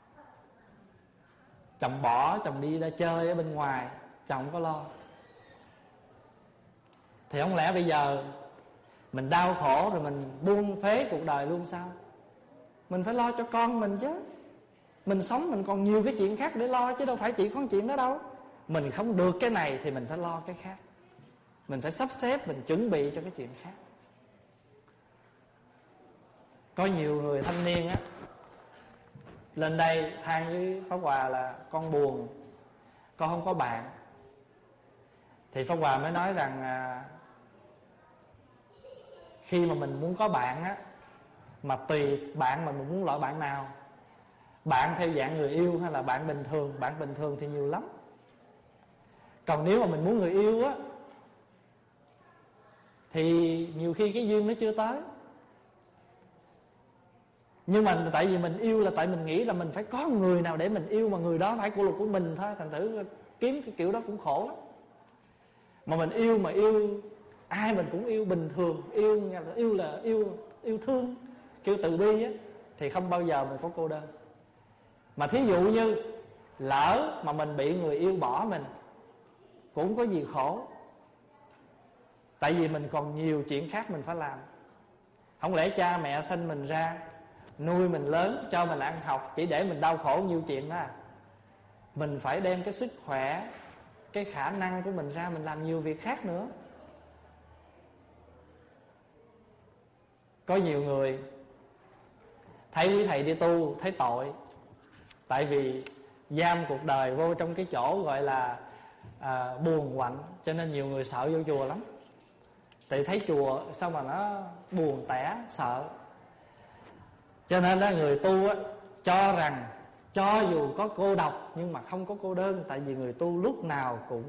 chồng bỏ, chồng đi ra chơi ở bên ngoài, chồng không có lo, thì không lẽ bây giờ mình đau khổ rồi mình buông phế cuộc đời luôn sao? Mình phải lo cho con mình chứ. Mình sống mình còn nhiều cái chuyện khác để lo, chứ đâu phải chỉ có chuyện đó đâu. Mình không được cái này thì mình phải lo cái khác. Mình phải sắp xếp, mình chuẩn bị cho cái chuyện khác. Có nhiều người thanh niên á lên đây than với Pháp Hòa là con buồn, con không có bạn. Thì Pháp Hòa mới nói rằng khi mà mình muốn có bạn á, mà tùy bạn mà mình muốn loại bạn nào. Bạn theo dạng người yêu hay là bạn bình thường? Bạn bình thường thì nhiều lắm. Còn nếu mà mình muốn người yêu á, thì nhiều khi cái duyên nó chưa tới. Nhưng mà tại vì mình yêu là tại mình nghĩ là mình phải có người nào để mình yêu, mà người đó phải của mình thôi. Thành thử kiếm cái kiểu đó cũng khổ lắm. Mà mình yêu mà yêu ai mình cũng yêu bình thường, yêu là yêu thương, kiểu từ bi á, thì không bao giờ mình có cô đơn. Mà thí dụ như lỡ mà mình bị người yêu bỏ mình, cũng có gì khổ. Tại vì mình còn nhiều chuyện khác mình phải làm. Không lẽ cha mẹ sinh mình ra, nuôi mình lớn, cho mình ăn học, chỉ để mình đau khổ nhiều chuyện đó à? Mình phải đem cái sức khỏe, cái khả năng của mình ra, mình làm nhiều việc khác nữa. Có nhiều người thấy quý thầy đi tu thấy tội, tại vì giam cuộc đời vô trong cái chỗ gọi là buồn quạnh. Cho nên nhiều người sợ vô chùa lắm. Tại thấy chùa sao mà nó buồn tẻ, sợ. Cho nên đó, người tu á, cho rằng cho dù có cô độc nhưng mà không có cô đơn. Tại vì người tu lúc nào cũng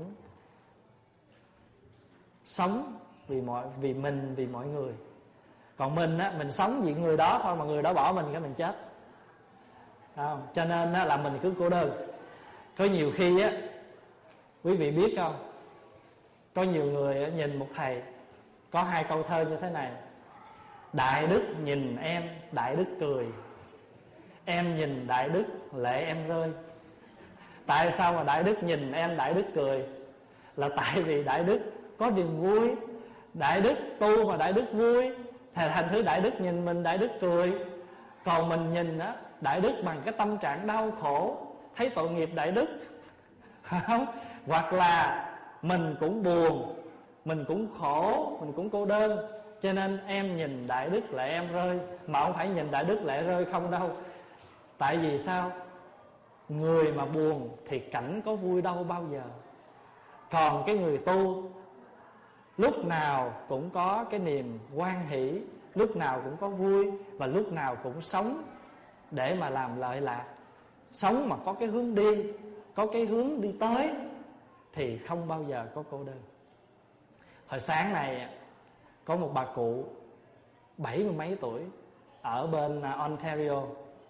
sống vì mình, vì mọi người. Còn mình á, mình sống vì người đó thôi, mà người đó bỏ mình cái mình chết. Không? Cho nên á, là mình cứ cô đơn. Có nhiều khi á, quý vị biết không, có nhiều người á, nhìn một thầy có 2 câu thơ như thế này: Đại đức nhìn em, đại đức cười. Em nhìn đại đức, lệ em rơi. Tại sao mà đại đức nhìn em, đại đức cười? Là tại vì đại đức có niềm vui. Đại đức tu mà đại đức vui, thành thứ đại đức nhìn mình, đại đức cười. Còn mình nhìn á, đại đức bằng cái tâm trạng đau khổ, thấy tội nghiệp đại đức. Không? Hoặc là mình cũng buồn, mình cũng khổ, mình cũng cô đơn, Cho nên em nhìn đại đức lệ em rơi. Mà không phải nhìn đại đức lệ rơi không đâu. Tại vì sao? Người mà buồn thì cảnh có vui đâu bao giờ. Còn cái người tu lúc nào cũng có cái niềm hoan hỷ, lúc nào cũng có vui, và lúc nào cũng sống để mà làm lợi lạc. Sống mà có cái hướng đi, có cái hướng đi tới, thì không bao giờ có cô đơn. Hồi sáng này có một bà cụ 70 mấy tuổi ở bên Ontario,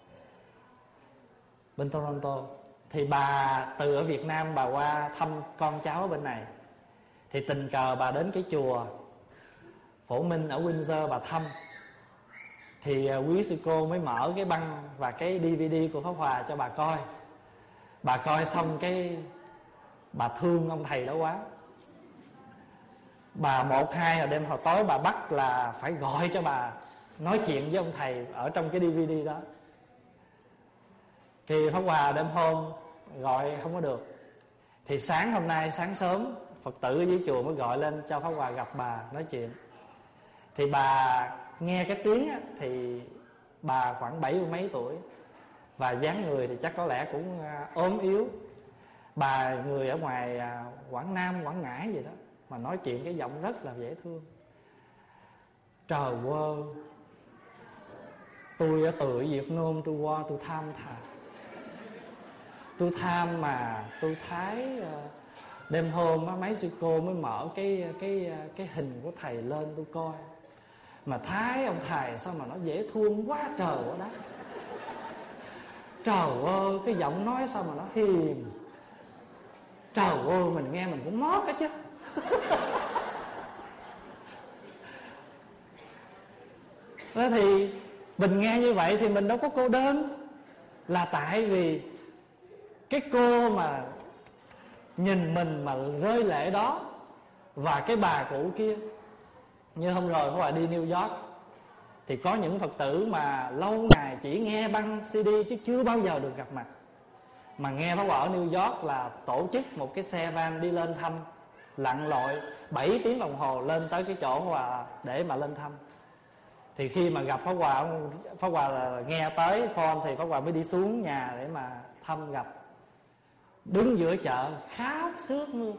bên Toronto. Thì bà từ ở Việt Nam bà qua thăm con cháu ở bên này. Thì tình cờ bà đến cái chùa Phổ Minh ở Windsor bà thăm. Thì quý sư cô mới mở cái băng và cái DVD của Pháp Hòa cho bà coi. Bà coi xong cái bà thương ông thầy đó quá. Bà 1-2 đêm hồi tối bà bắt là phải gọi cho bà nói chuyện với ông thầy ở trong cái DVD đó. Thì Pháp Hòa đêm hôm gọi không có được. Thì sáng hôm nay sáng sớm Phật tử ở dưới chùa mới gọi lên cho Pháp Hòa gặp bà nói chuyện. Thì bà nghe cái tiếng á, thì bà khoảng 70 mấy tuổi, và dáng người thì chắc có lẽ cũng ốm yếu. Bà người ở ngoài Quảng Nam, Quảng Ngãi vậy đó, mà nói chuyện cái giọng rất là dễ thương. Trời ơi, tôi ở từ Việt Nam tôi qua tôi tham thà. Tôi tham mà tôi thấy đêm hôm á, mấy sư cô mới mở cái hình của thầy lên tôi coi. Mà thấy ông thầy sao mà nó dễ thương quá trời quá đó. Trời ơi, cái giọng nói sao mà nó hiền. Trời ơi, mình nghe mình cũng mót á chứ. Đó thì mình nghe như vậy thì mình đâu có cô đơn. Là tại vì cái cô mà nhìn mình mà rơi lệ đó, và cái bà cụ kia. Như hôm rồi Pháp Hòa đi New York, thì có những Phật tử mà lâu ngày chỉ nghe băng CD chứ chưa bao giờ được gặp mặt. Mà nghe Pháp Hòa ở New York là tổ chức một cái xe van đi lên thăm, lặn lội 7 tiếng đồng hồ lên tới cái chỗ Pháp Hòa để mà lên thăm. Thì khi mà gặp Pháp Hòa là nghe tới phone, thì Pháp Hòa mới đi xuống nhà để mà thăm gặp. Đứng giữa chợ khóc sướt mưa,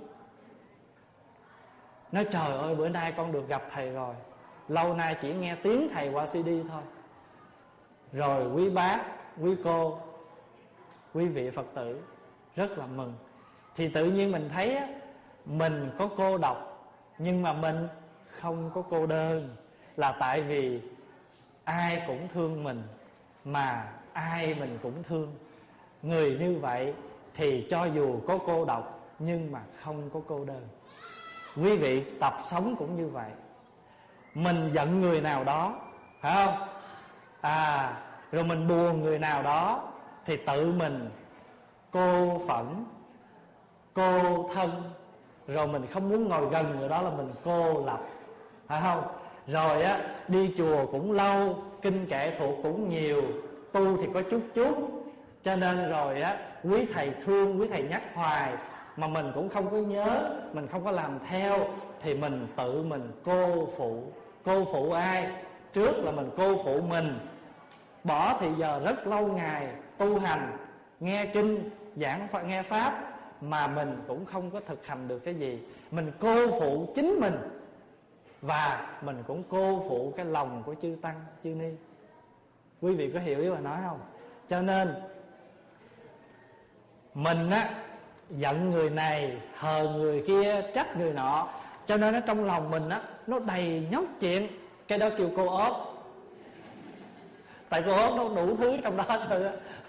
nói trời ơi bữa nay con được gặp thầy rồi. Lâu nay chỉ nghe tiếng thầy qua CD thôi. Rồi quý bác, quý cô, quý vị Phật tử rất là mừng. Thì tự nhiên mình thấy á, mình có cô độc nhưng mà mình không có cô đơn. Là tại vì ai cũng thương mình, mà ai mình cũng thương. Người như vậy thì cho dù có cô độc nhưng mà không có cô đơn. Quý vị tập sống cũng như vậy. Mình giận người nào đó, phải không? Rồi mình buồn người nào đó, thì tự mình cô phẫn, cô thân. Rồi mình không muốn ngồi gần người đó là mình cô lập, phải không? Rồi á, đi chùa cũng lâu, kinh kệ thuộc cũng nhiều, tu thì có chút chút. Cho nên rồi á, quý thầy thương, quý thầy nhắc hoài mà mình cũng không có nhớ, mình không có làm theo, thì mình tự mình cô phụ. Cô phụ ai? Trước là mình cô phụ mình. Bỏ thì giờ rất lâu ngày tu hành, nghe kinh, nghe pháp, mà mình cũng không có thực hành được cái gì. Mình cô phụ chính mình, và mình cũng cô phụ cái lòng của chư Tăng, chư Ni. Quý vị có hiểu ý bà nói không? Cho nên mình á, giận người này, hờn người kia, trách người nọ, cho nên ở trong lòng mình á, nó đầy nhóc chuyện. Cái đó kêu cô ốp. Tại cô ốp nó đủ thứ trong đó thôi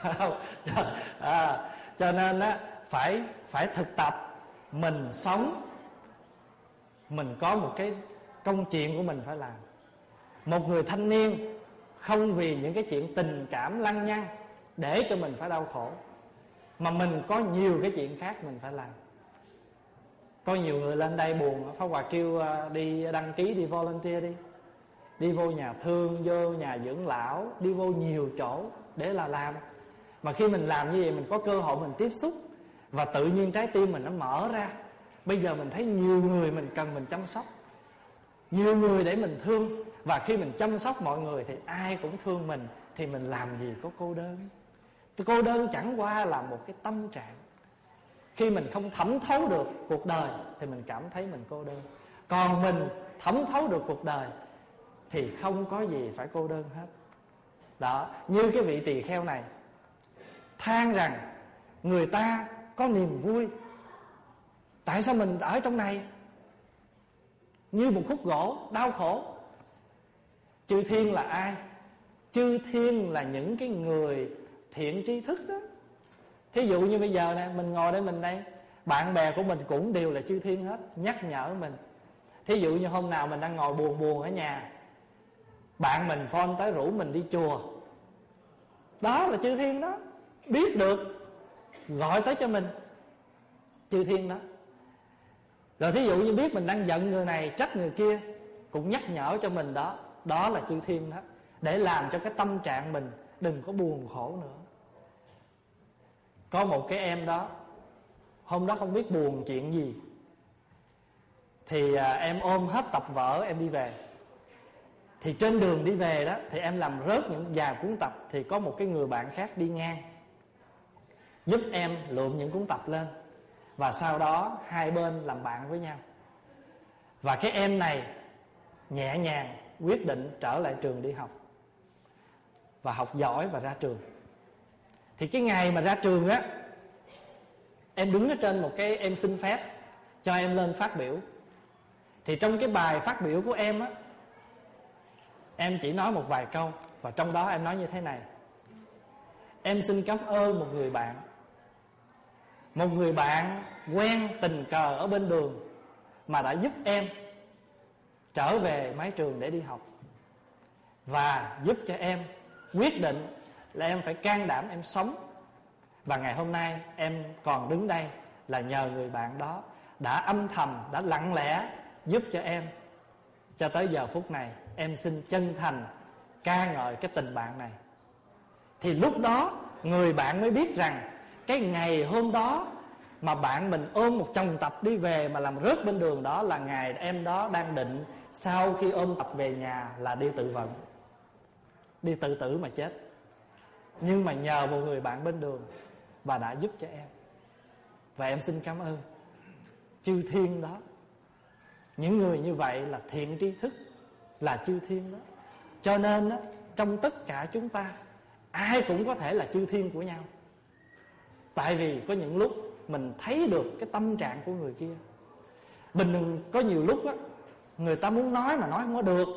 á. Cho nên á, phải thực tập. Mình sống, mình có một cái công chuyện của mình phải làm. Một người thanh niên không vì những cái chuyện tình cảm lăng nhăng để cho mình phải đau khổ, mà mình có nhiều cái chuyện khác mình phải làm. Có nhiều người lên đây buồn, Pháp Hòa kêu đi đăng ký, đi volunteer đi. Đi vô nhà thương, vô nhà dưỡng lão, đi vô nhiều chỗ để là làm. Mà khi mình làm như vậy, mình có cơ hội mình tiếp xúc, và tự nhiên trái tim mình nó mở ra. Bây giờ mình thấy nhiều người mình cần mình chăm sóc. nhiều người để mình thương. Và khi mình chăm sóc mọi người thì ai cũng thương mình, thì mình làm gì có cô đơn. Cô đơn chẳng qua là một cái tâm trạng. Khi mình không thẩm thấu được cuộc đời thì mình cảm thấy mình cô đơn. Còn mình thẩm thấu được cuộc đời thì không có gì phải cô đơn hết. Đó, như cái vị tỳ kheo này than rằng người ta có niềm vui, tại sao mình ở trong này như một khúc gỗ đau khổ. Chư thiên là ai? Chư thiên là những cái người thiện tri thức đó. Thí dụ như bây giờ nè, mình ngồi đây, mình đây, bạn bè của mình cũng đều là chư thiên hết, nhắc nhở mình. Thí dụ như hôm nào mình đang ngồi buồn buồn ở nhà, bạn mình phone tới rủ mình đi chùa, đó là chư thiên đó, biết được gọi tới cho mình, chư thiên đó. Rồi thí dụ như biết mình đang giận người này, trách người kia, cũng nhắc nhở cho mình đó, đó là chư thiên đó, để làm cho cái tâm trạng mình đừng có buồn khổ nữa. Có một cái em đó, hôm đó không biết buồn chuyện gì, thì em ôm hết tập vở em đi về. Thì trên đường đi về đó, thì em làm rớt những vài cuốn tập. Thì có một cái người bạn khác đi ngang, giúp em lượm những cuốn tập lên, và sau đó hai bên làm bạn với nhau. Và cái em này nhẹ nhàng quyết định trở lại trường đi học, và học giỏi và ra trường. Thì cái ngày mà ra trường á, em đứng ở trên một cái, em xin phép cho em lên phát biểu. Thì trong cái bài phát biểu của em á, em chỉ nói một vài câu, và trong đó em nói như thế này: em xin cảm ơn một người bạn. Một người bạn quen tình cờ ở bên đường mà đã giúp em trở về mái trường để đi học, và giúp cho em quyết định là em phải can đảm em sống. Và ngày hôm nay em còn đứng đây là nhờ người bạn đó đã âm thầm, đã lặng lẽ giúp cho em. Cho tới giờ phút này em xin chân thành ca ngợi cái tình bạn này. Thì lúc đó người bạn mới biết rằng cái ngày hôm đó mà bạn mình ôm một chồng tập đi về mà làm rớt bên đường, đó là ngày em đó đang định sau khi ôm tập về nhà là đi tự vận, đi tự tử mà chết. Nhưng mà nhờ một người bạn bên đường và đã giúp cho em. Và em xin cảm ơn chư thiên đó. Những người như vậy là thiện tri thức, là chư thiên đó. Cho nên đó, trong tất cả chúng ta, ai cũng có thể là chư thiên của nhau. Tại vì có những lúc mình thấy được cái tâm trạng của người kia. Mình có nhiều lúc á, người ta muốn nói mà nói không có được.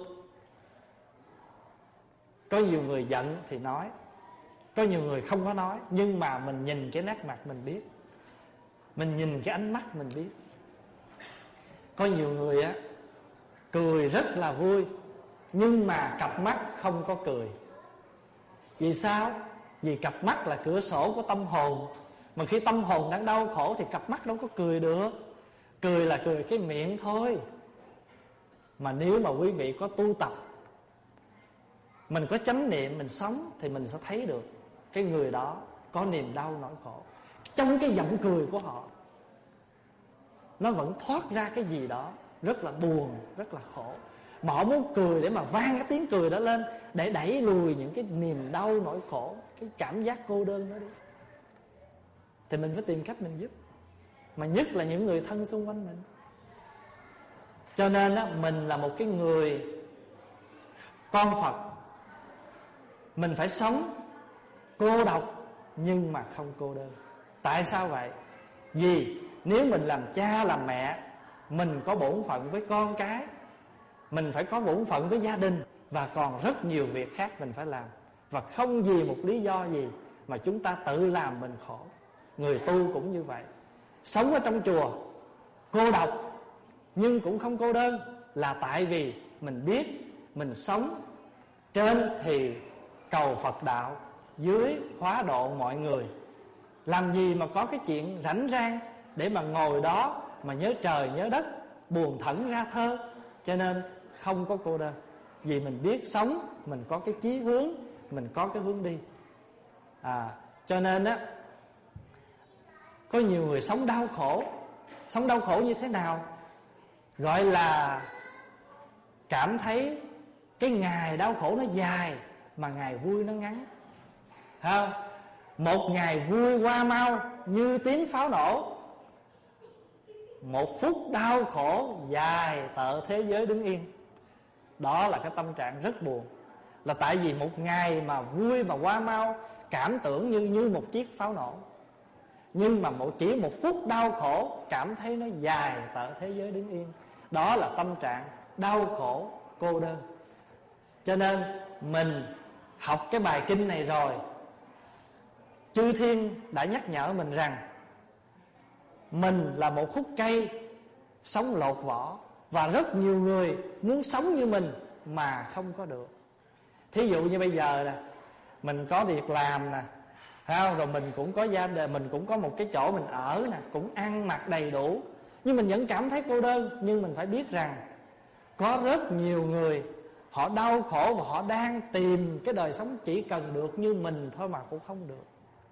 Có nhiều người giận thì nói, có nhiều người không có nói. Nhưng mà mình nhìn cái nét mặt mình biết, mình nhìn cái ánh mắt mình biết. Có nhiều người á, cười rất là vui, nhưng mà cặp mắt không có cười. Vì sao? Vì cặp mắt là cửa sổ của tâm hồn. Mà khi tâm hồn đang đau khổ thì cặp mắt đâu có cười được. Cười là cười cái miệng thôi. Mà nếu mà quý vị có tu tập, mình có chánh niệm, mình sống, thì mình sẽ thấy được cái người đó có niềm đau nỗi khổ. Trong cái giọng cười của họ, nó vẫn thoát ra cái gì đó rất là buồn, rất là khổ. Mà họ muốn cười để mà vang cái tiếng cười đó lên, để đẩy lùi những cái niềm đau nỗi khổ, cái cảm giác cô đơn đó đi. Thì mình phải tìm cách mình giúp. Mà nhất là những người thân xung quanh mình. Cho nên á, mình là một cái người con Phật, mình phải sống cô độc nhưng mà không cô đơn. Tại sao vậy? Vì nếu mình làm cha làm mẹ, mình có bổn phận với con cái, mình phải có bổn phận với gia đình, và còn rất nhiều việc khác mình phải làm. Và không vì một lý do gì mà chúng ta tự làm mình khổ. Người tu cũng như vậy. Sống ở trong chùa cô độc nhưng cũng không cô đơn, là tại vì mình biết mình sống trên thì cầu Phật đạo, dưới hóa độ mọi người. Làm gì mà có cái chuyện rảnh rang để mà ngồi đó mà nhớ trời nhớ đất, buồn thẫn ra thơ. Cho nên không có cô đơn. Vì mình biết sống, mình có cái chí hướng, mình có cái hướng đi. Cho nên á, có nhiều người sống đau khổ. Sống đau khổ như thế nào? Gọi là cảm thấy cái ngày đau khổ nó dài mà ngày vui nó ngắn, thấy không? Một ngày vui qua mau như tiếng pháo nổ, một phút đau khổ dài tợ thế giới đứng yên. Đó là cái tâm trạng rất buồn. Là tại vì một ngày mà vui mà qua mau, cảm tưởng như một chiếc pháo nổ. Nhưng mà chỉ một phút đau khổ, cảm thấy nó dài tợ thế giới đứng yên. Đó là tâm trạng đau khổ, cô đơn. Cho nên mình học cái bài kinh này rồi, chư thiên đã nhắc nhở mình rằng mình là một khúc cây sống lột vỏ, và rất nhiều người muốn sống như mình mà không có được. Thí dụ như bây giờ nè, mình có việc làm nè, phải không? Rồi mình cũng có gia đình, mình cũng có một cái chỗ mình ở nè, cũng ăn mặc đầy đủ, nhưng mình vẫn cảm thấy cô đơn. Nhưng mình phải biết rằng có rất nhiều người họ đau khổ và họ đang tìm cái đời sống chỉ cần được như mình thôi mà cũng không được.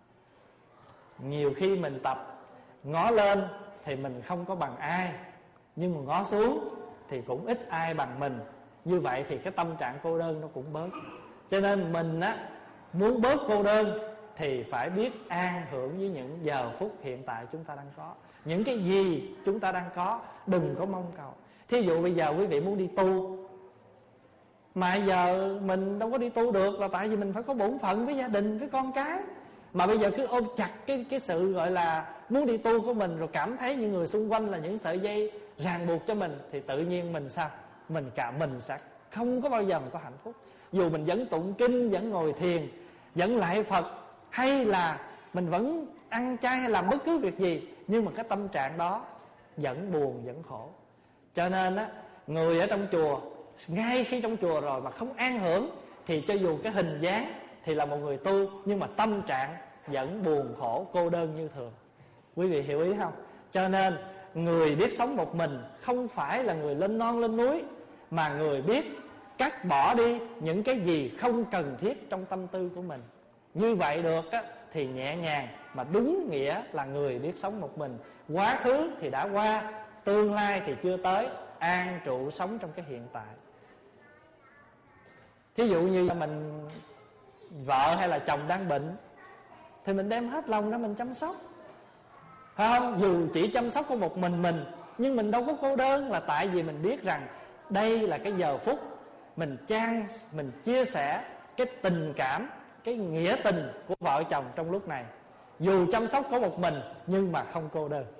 Nhiều khi mình tập ngó lên thì mình không có bằng ai, nhưng mà ngó xuống thì cũng ít ai bằng mình. Như vậy thì cái tâm trạng cô đơn nó cũng bớt. Cho nên mình á, muốn bớt cô đơn thì phải biết an hưởng với những giờ phút hiện tại chúng ta đang có. Những cái gì chúng ta đang có, đừng có mong cầu. Thí dụ bây giờ quý vị muốn đi tu, mà giờ mình đâu có đi tu được, là tại vì mình phải có bổn phận với gia đình, với con cái. Mà bây giờ cứ ôm chặt cái sự gọi là muốn đi tu của mình, rồi cảm thấy những người xung quanh là những sợi dây ràng buộc cho mình, thì tự nhiên mình sao? Mình sẽ không có bao giờ mình có hạnh phúc. Dù mình vẫn tụng kinh, vẫn ngồi thiền, vẫn lại Phật, hay là mình vẫn ăn chay hay làm bất cứ việc gì, nhưng mà cái tâm trạng đó vẫn buồn, vẫn khổ. Cho nên á, người ở trong chùa, ngay khi trong chùa rồi mà không an hưởng, thì cho dù cái hình dáng thì là một người tu, nhưng mà tâm trạng vẫn buồn khổ, cô đơn như thường. Quý vị hiểu ý không? Cho nên người biết sống một mình không phải là người lên non lên núi, mà người biết cắt bỏ đi những cái gì không cần thiết trong tâm tư của mình. Như vậy được á, thì nhẹ nhàng, mà đúng nghĩa là người biết sống một mình. Quá khứ thì đã qua, tương lai thì chưa tới, an trụ sống trong cái hiện tại. Thí dụ như mình vợ hay là chồng đang bệnh thì mình đem hết lòng ra mình chăm sóc, phải không? Dù chỉ chăm sóc có một mình, nhưng mình đâu có cô đơn, là tại vì mình biết rằng đây là cái giờ phút mình chia sẻ cái tình cảm, cái nghĩa tình của vợ chồng trong lúc này. Dù chăm sóc có một mình nhưng mà không cô đơn.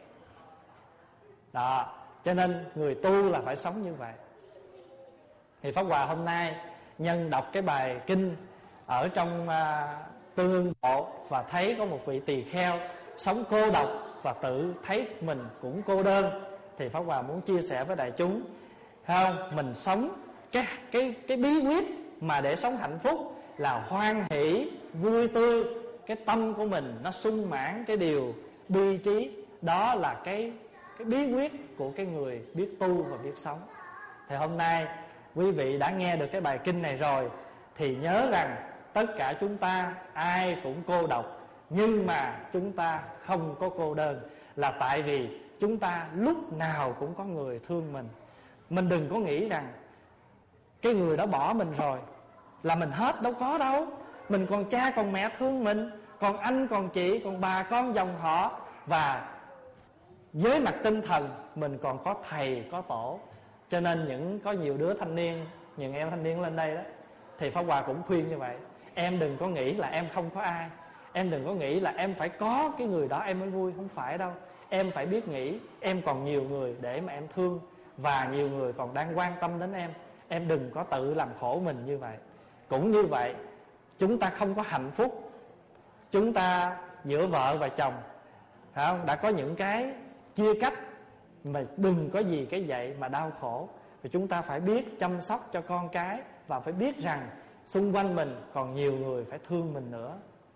Đó, cho nên người tu là phải sống như vậy. Thì Pháp Hòa hôm nay nhân đọc cái bài kinh ở trong Tương Bộ, và thấy có một vị tỳ kheo sống cô độc và tự thấy mình cũng cô đơn, thì Pháp Hòa muốn chia sẻ với đại chúng, thấy không? Mình sống cái bí quyết mà để sống hạnh phúc là hoan hỷ, vui tươi, cái tâm của mình nó sung mãn cái điều bi trí. Đó là cái bí quyết của cái người biết tu và biết sống. Thì hôm nay quý vị đã nghe được cái bài kinh này rồi, thì nhớ rằng tất cả chúng ta ai cũng cô độc, nhưng mà chúng ta không có cô đơn, là tại vì chúng ta lúc nào cũng có người thương mình. Mình đừng có nghĩ rằng cái người đó bỏ mình rồi là mình hết, đâu có đâu. Mình còn cha còn mẹ thương mình, còn anh còn chị, còn bà con dòng họ, và với mặt tinh thần mình còn có thầy có tổ. Cho nên có nhiều đứa thanh niên, những em thanh niên lên đây đó, thì Pháp Hòa cũng khuyên như vậy. Em đừng có nghĩ là em không có ai, em đừng có nghĩ là em phải có cái người đó em mới vui. Không phải đâu. Em phải biết nghĩ em còn nhiều người để mà em thương, và nhiều người còn đang quan tâm đến em. Em đừng có tự làm khổ mình như vậy. Cũng như vậy, chúng ta không có hạnh phúc, chúng ta giữa vợ và chồng, phải không? Đã có những cái chia cách, mà đừng có gì cái vậy mà đau khổ. Và chúng ta phải biết chăm sóc cho con cái, và phải biết rằng xung quanh mình còn nhiều người phải thương mình nữa.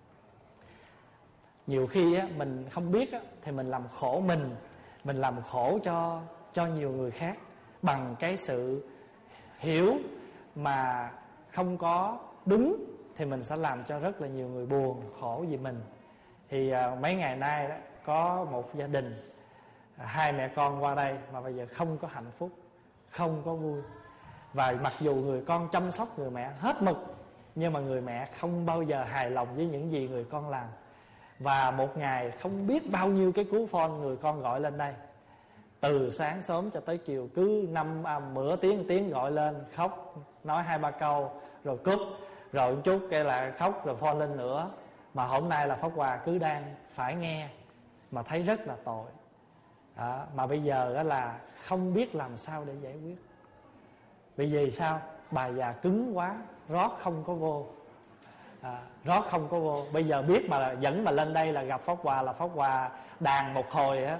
Nhiều khi á, mình không biết á, thì mình làm khổ mình làm khổ cho nhiều người khác bằng cái sự hiểu mà không có đúng, thì mình sẽ làm cho rất là nhiều người buồn khổ vì mình. Thì mấy ngày nay đó, có một gia đình 2 mẹ con qua đây mà bây giờ không có hạnh phúc, không có vui. Và mặc dù người con chăm sóc người mẹ hết mực, nhưng mà người mẹ không bao giờ hài lòng với những gì người con làm. Và một ngày không biết bao nhiêu cái cú phone người con gọi lên đây, từ sáng sớm cho tới chiều, cứ nửa tiếng gọi lên, khóc, nói 2-3 câu rồi cúp, rồi một chút cái là khóc rồi phone lên nữa. Mà hôm nay là Pháp Hòa cứ đang phải nghe mà thấy rất là tội. Mà bây giờ đó là không biết làm sao để giải quyết. Vì vì sao? Bà già cứng quá, rót không có vô. Rót không có vô. Bây giờ biết mà dẫn mà lên đây là gặp Pháp Hòa, là Pháp Hòa đàn một hồi á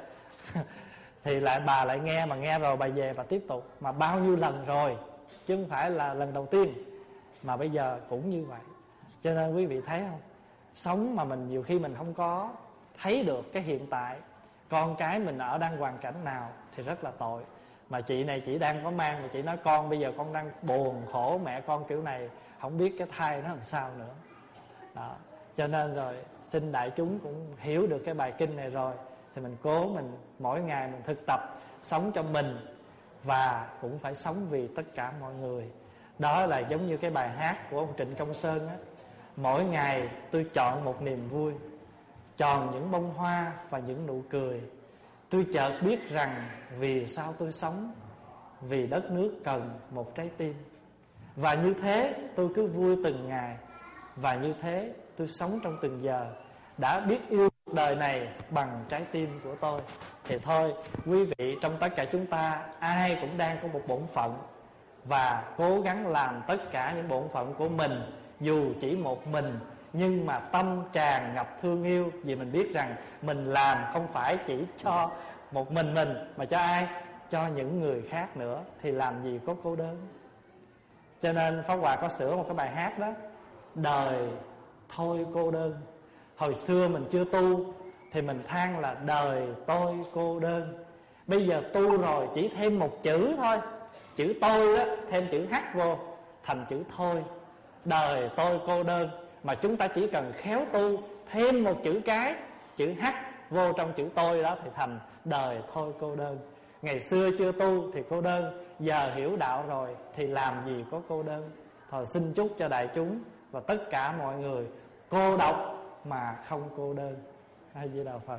thì lại bà lại nghe, mà nghe rồi bà về bà tiếp tục. Mà bao nhiêu lần rồi, chứ không phải là lần đầu tiên, mà bây giờ cũng như vậy. Cho nên quý vị thấy không, sống mà mình nhiều khi mình không có thấy được cái hiện tại con cái mình ở đang hoàn cảnh nào thì rất là tội. Mà chị này chị đang có mang, mà chị nói con bây giờ con đang buồn khổ mẹ con kiểu này, không biết cái thai nó làm sao nữa. Đó. Cho nên rồi xin đại chúng cũng hiểu được cái bài kinh này rồi, thì mình cố mình mỗi ngày mình thực tập sống cho mình, và cũng phải sống vì tất cả mọi người. Đó là giống như cái bài hát của ông Trịnh Công Sơn á: mỗi ngày tôi chọn một niềm vui, tròn những bông hoa và những nụ cười. Tôi chợt biết rằng vì sao tôi sống, vì đất nước cần một trái tim. Và như thế tôi cứ vui từng ngày, và như thế tôi sống trong từng giờ, đã biết yêu cuộc đời này bằng trái tim của tôi. Thì thôi quý vị, trong tất cả chúng ta ai cũng đang có một bổn phận, và cố gắng làm tất cả những bổn phận của mình, dù chỉ một mình, nhưng mà tâm tràn ngập thương yêu. Vì mình biết rằng mình làm không phải chỉ cho một mình, mà cho ai? Cho những người khác nữa, thì làm gì có cô đơn. Cho nên Pháp Hòa có sửa một cái bài hát đó: đời thôi cô đơn. Hồi xưa mình chưa tu thì mình than là đời tôi cô đơn. Bây giờ tu rồi chỉ thêm một chữ thôi, chữ tôi đó, thêm chữ h vô thành chữ thôi. Đời tôi cô đơn. Mà chúng ta chỉ cần khéo tu, thêm một chữ cái, chữ h vô trong chữ tôi đó, thì thành đời thôi cô đơn. Ngày xưa chưa tu thì cô đơn, giờ hiểu đạo rồi thì làm gì có cô đơn. Thôi xin chúc cho đại chúng và tất cả mọi người cô độc mà không cô đơn. A Di Đà Phật.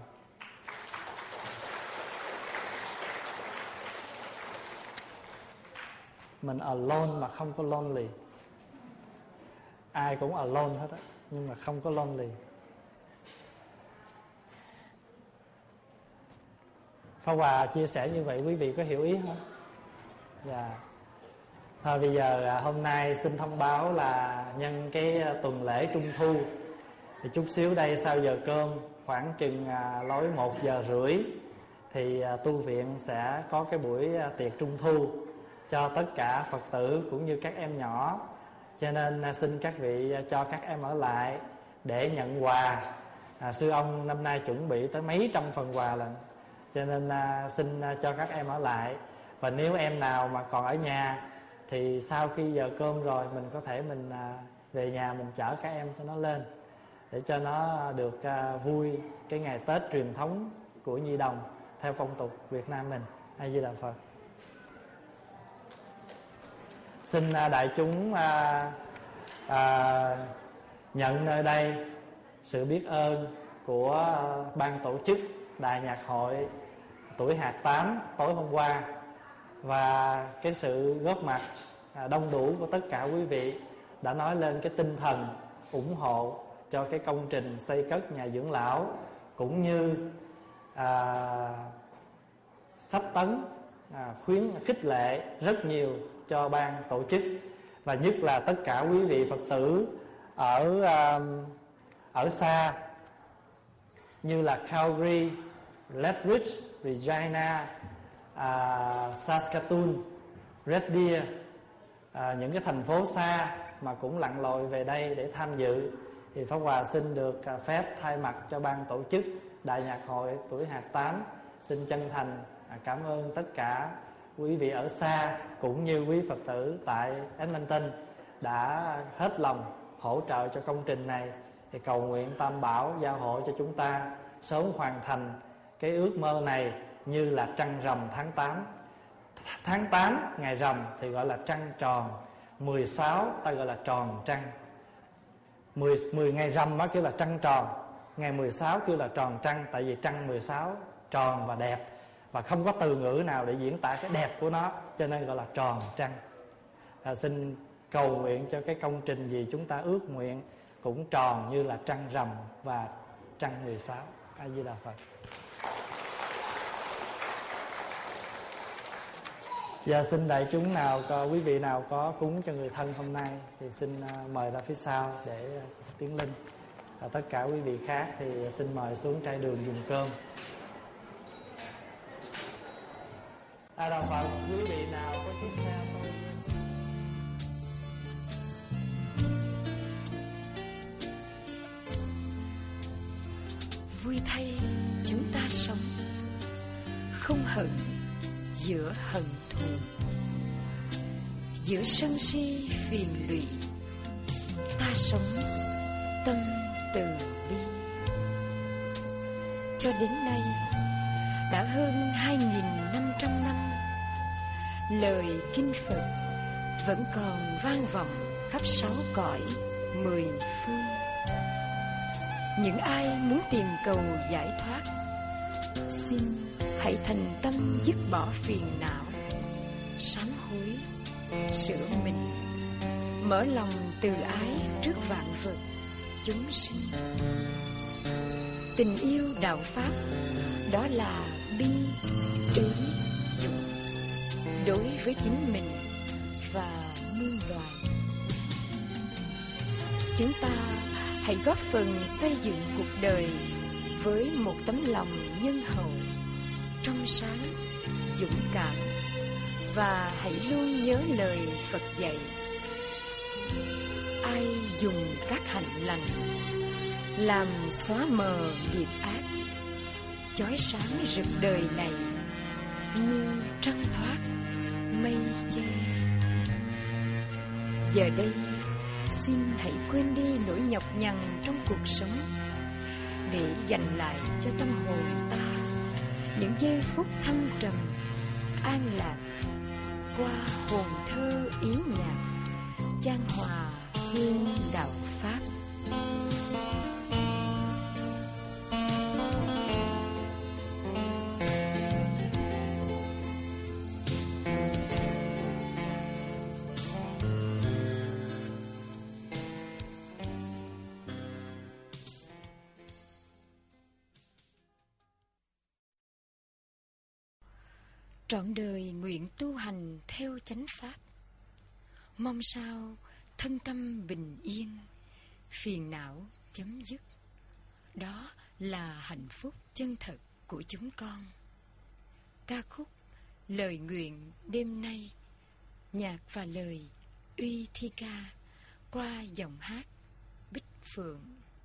Mình alone mà không có lonely. Ai cũng alone hết á, nhưng mà không có lonely. Pháp Hòa chia sẻ như vậy quý vị có hiểu ý không? Dạ. Thôi bây giờ hôm nay xin thông báo là nhân cái tuần lễ Trung Thu, thì chút xíu đây sau giờ cơm, khoảng chừng lối 1:30 thì tu viện sẽ có cái buổi tiệc Trung Thu cho tất cả Phật tử cũng như các em nhỏ. Cho nên xin các vị cho các em ở lại để nhận quà. Sư ông năm nay chuẩn bị tới mấy trăm phần quà lần, cho nên xin cho các em ở lại. Và nếu em nào mà còn ở nhà thì sau khi giờ cơm rồi mình có thể mình về nhà mình chở các em cho nó lên, để cho nó được vui cái ngày Tết truyền thống của Nhi đồng theo phong tục Việt Nam mình. A Di Đà Phật. Xin đại chúng nhận nơi đây sự biết ơn của ban tổ chức Đại nhạc hội tuổi hạt 8 tối hôm qua, và cái sự góp mặt đông đủ của tất cả quý vị đã nói lên cái tinh thần ủng hộ cho cái công trình xây cất nhà dưỡng lão, cũng như sách tấn khuyến khích lệ rất nhiều cho ban tổ chức. Và nhất là tất cả quý vị Phật tử ở xa như là Calgary, Lethbridge, Regina, Saskatoon, Red Deer, những cái thành phố xa mà cũng lặn lội về đây để tham dự, thì Pháp Hòa xin được phép thay mặt cho ban tổ chức Đại nhạc hội tuổi hạt 8 xin chân thành cảm ơn tất cả quý vị ở xa cũng như quý Phật tử tại Edmonton đã hết lòng hỗ trợ cho công trình này. Thì cầu nguyện Tam Bảo gia hộ cho chúng ta sớm hoàn thành cái ước mơ này như là trăng rằm tháng 8, Tháng 8 ngày rằm thì gọi là trăng tròn. 16 ta gọi là tròn trăng. 10 ngày rằm đó kêu là trăng tròn. Ngày 16 kêu là tròn trăng. Tại vì trăng 16 tròn và đẹp, và không có từ ngữ nào để diễn tả cái đẹp của nó, cho nên gọi là tròn trăng. Xin cầu nguyện cho cái công trình gì chúng ta ước nguyện cũng tròn như là trăng rằm và trăng 16. A Di Đà Phật. Giờ xin đại chúng nào, quý vị nào có cúng cho người thân hôm nay thì xin mời ra phía sau để tiến linh. Tất cả quý vị khác thì xin mời xuống trai đường dùng cơm. A Đà Phật. Quý vị nào có chiếc xe thôi. Vui thay chúng ta sống, không hận giữa hận thù, giữa sân si phiền lụy, ta sống tâm từ bi. Cho đến nay đã hơn 2.500 năm, lời kinh Phật vẫn còn vang vọng khắp 6 cõi 10 phương. Những ai muốn tìm cầu giải thoát, xin hãy thành tâm dứt bỏ phiền não, sám hối, sửa mình, mở lòng từ ái trước vạn vật chúng sinh. Tình yêu đạo Pháp đó là bi, trí, dũng đối với chính mình và muôn loài. Chúng ta hãy góp phần xây dựng cuộc đời với một tấm lòng nhân hậu, trong sáng, dũng cảm, và hãy luôn nhớ lời Phật dạy: ai dùng các hạnh lành làm xóa mờ nghiệp ác, chói sáng rực đời này như trăng thoát mây che. Giờ đây xin hãy quên đi nỗi nhọc nhằn trong cuộc sống, để dành lại cho tâm hồn ta những giây phút thăng trầm an lạc qua hồn thơ yến nhạc chan hòa hương đạo Pháp. Trọn đời nguyện tu hành theo chánh pháp, mong sao thân tâm bình yên, phiền não chấm dứt. Đó là hạnh phúc chân thật của chúng con. Ca khúc Lời Nguyện Đêm Nay, nhạc và lời Uy Thi Ca, qua giọng hát Bích Phượng.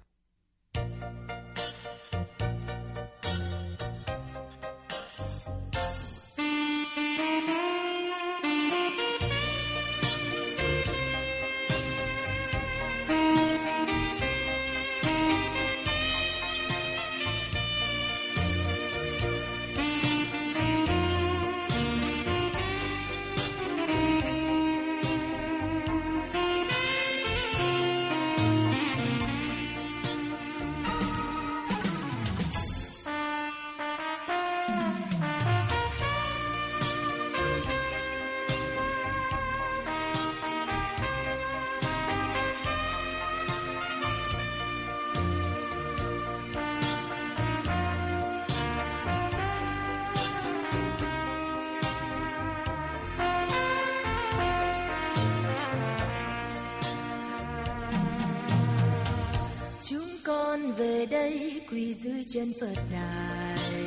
Về đây quỳ dưới chân Phật đài,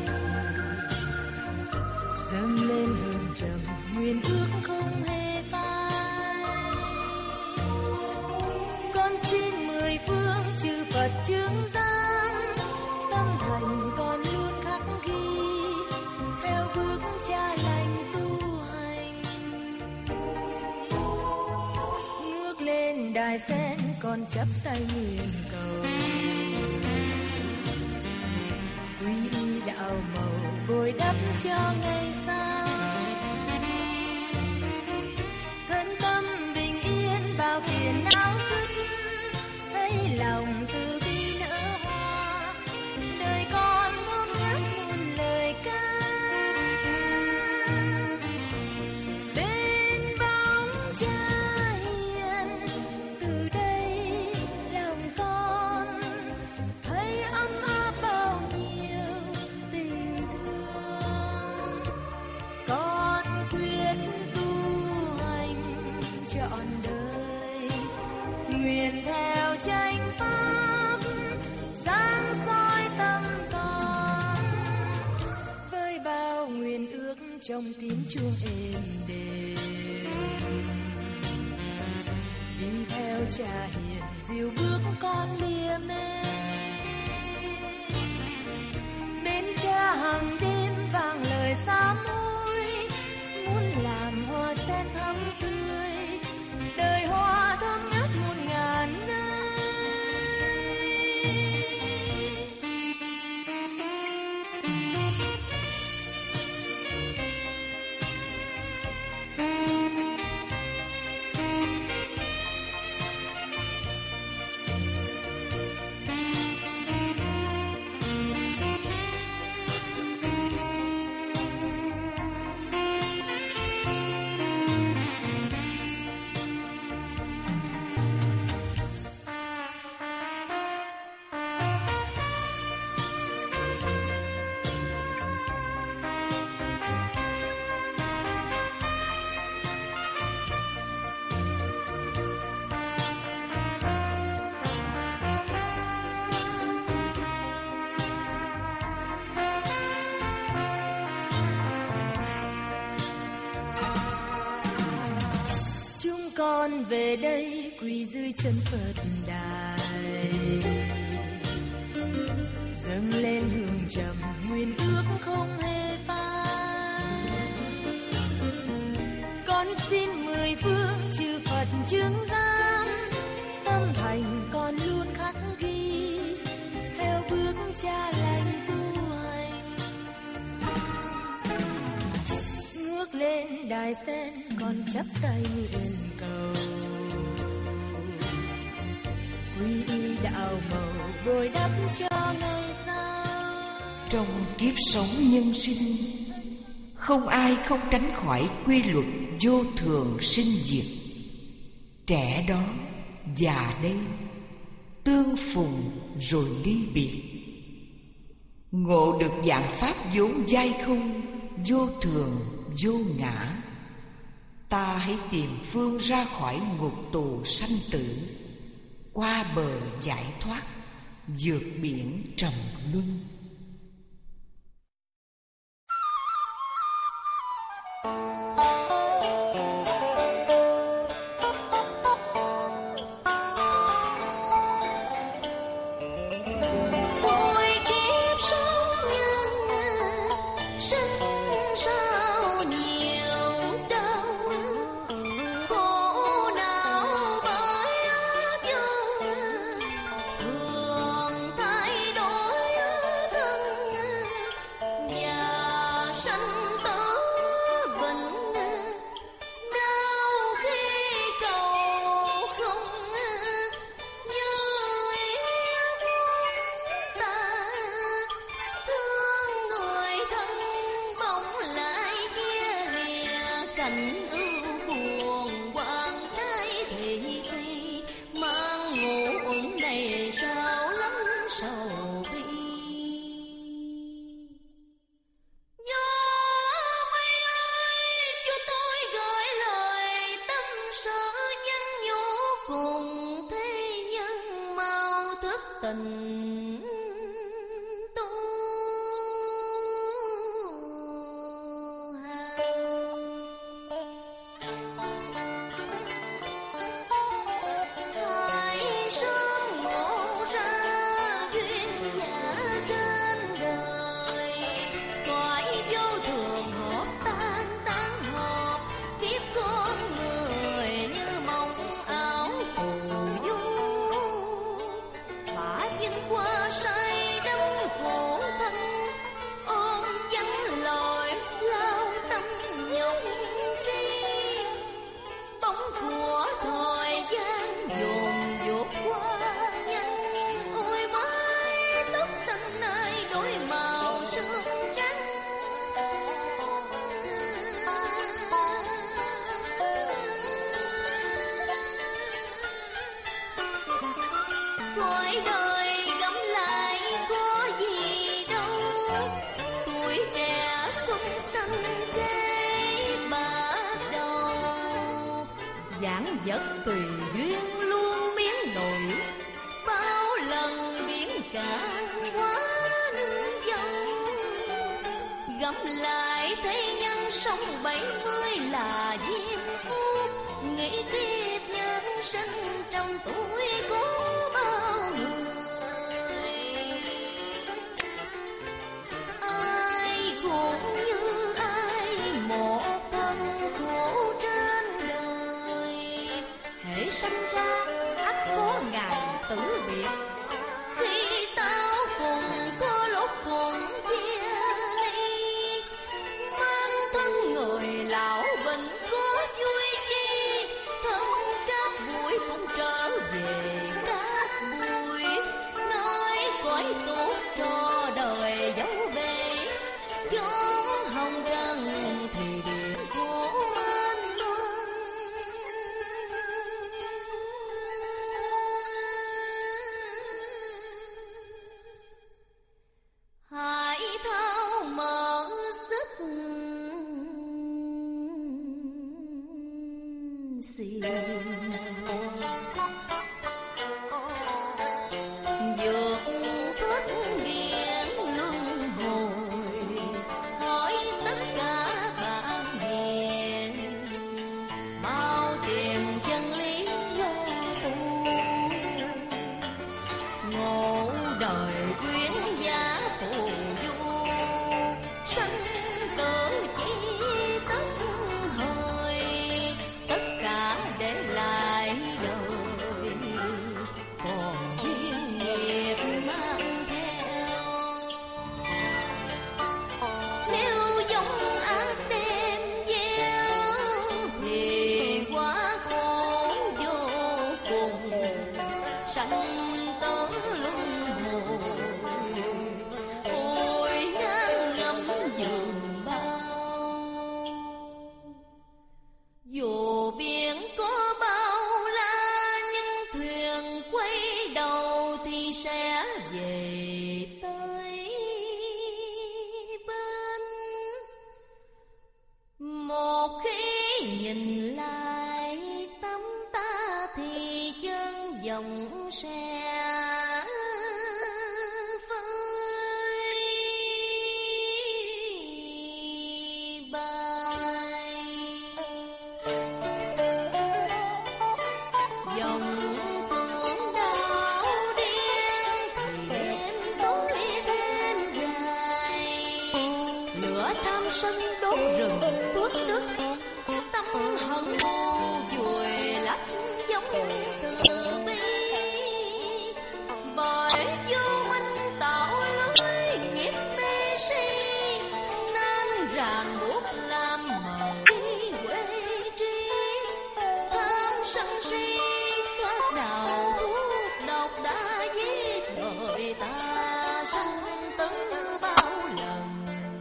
dâng lên hương trầm nguyện ước không hề phai. Con xin 10 phương chư Phật chứng giám, tâm thành con luôn khắc ghi theo bước cha lành tu hành. Ngước lên đài sen con chắp tay nguyện cầu, quy y đạo màu bồi đắp cho ngày sau. thao thức, thấy lòng từ bi nở hoa, đời con thơm ngát muôn lời ca. Bên bóng cha hiền, từ đây lòng con thấy ấm áp bao nhiêu tình thương. Con quyết tu hành trọn đời, nguyện theo chánh pháp sáng soi tâm con, với bao nguyện ước trong tiếng chuông êm đềm. Đi theo cha hiền dìu bước con lìa mê, bên cha hàng đêm vang lời sám hối, muốn làm hoa sen thắm tươi, đời hoa thơm ngát muôn ngàn nơi. Con về đây quỳ dưới chân Phật đài, dâng lên hương trầm nguyện ước không hề phai. Con xin 10 phương chư Phật chứng giám, tâm thành con luôn khắc ghi, theo bước cha lành tu hành. Ngước lên đài sen con chắp tay nguyện cầu, quy y đạo màu bồi đắp cho ngày sau. Trong kiếp sống nhân sinh, không ai không tránh khỏi quy luật vô thường sinh diệt. Trẻ đó, già đây, tương phùng rồi ly biệt. Ngộ được dạng pháp vốn dai không, vô thường vô ngã, ta hãy tìm phương ra khỏi ngục tù sanh tử, qua bờ giải thoát, vượt biển trầm luân. Qua cõi đời gẫm lại có gì đâu, tuổi trẻ xuân xanh cái bắt đầu. Giảng vật tùy duyên luôn biến đổi, Bao lần biển cả hóa nước dâu, gẫm lại thấy nhân sống 70 là diêm phúc. Nghĩ tiếp nhân sinh trăm tuổi có bao người, ai cũng như ai một thân khổ trên đời. hễ sanh ra ắt có ngày tử biệt, Khi tao phùng có lúc cùng chia ly, mang thân người lão bệnh có vui chi, thân cát bụi cũng trở về cát bụi. Nói cõi tốt cho đời dấu bể, chốn hồng trần thì điện khổ mênh mông. Hãy thao mở sức xiềng, vượt thoát biển luân hồi, hỏi tất cả bạn hiền, bao tìm chân lý lo tu. Ngộ đời quyến giả phù du, sanh tử chỉ tất hơi, tất cả để lại đời, còn duyên nghiệp mang theo. Nếu giống ác đem gieo thì quá khổ vô cùng, sanh tử luân hồi, ôi ngang ngắm giường bao. Dù biển có bao la, nhưng thuyền quay đầu thì sẽ về tới bên. Một khi nhìn lại tâm ta thì chân dòng sẽ phơi bay. Dòng tưởng đảo điên thì đêm tối thêm dài, lửa tham sân đốt rừng phước đức, tâm hận thù vùi lấp giống từ bi. Bởi vô minh tạo lối nghiệp mê si, nên ràng buộc làm mờ đi quê tri. Tham sân si khác nào thuốc độc đã giết đời ta, sanh tử bao lần.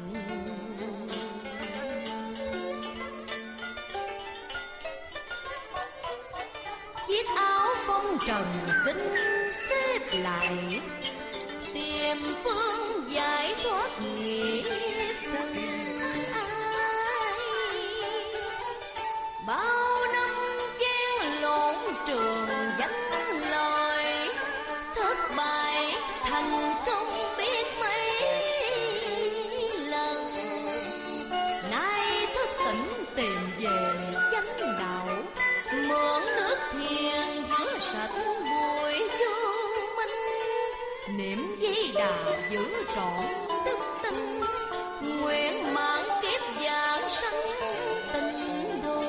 Chiếc áo phong trần xin xếp lại, tìm phương giải thoát nghiệp trần ai. Bao năm chen lộn trường danh lời, thất bại thành công biết mấy lần. Nay thức tỉnh tìm về chánh đạo, mượn nước thiền rửa sạch bụi vô minh. Niệm Di Đà giữ trọn đức tin, nguyện mãn kiếp giảng sanh tình đồ.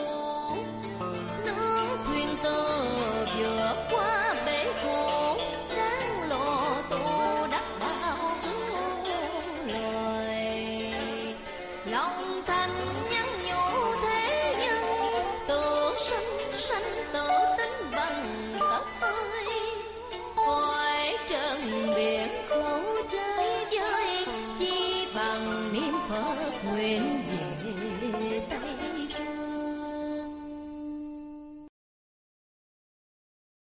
Nương thuyền tơ vượt qua bể khổ, đáng lo tu đắc đạo cứu loài. Lòng thành nhắn nhủ thế nhân, tự sanh sanh tự tính bằng tóc ơi. Hỏi trần biển khổ chơi vơi, chi bằng niệm Phật nguyện về Tây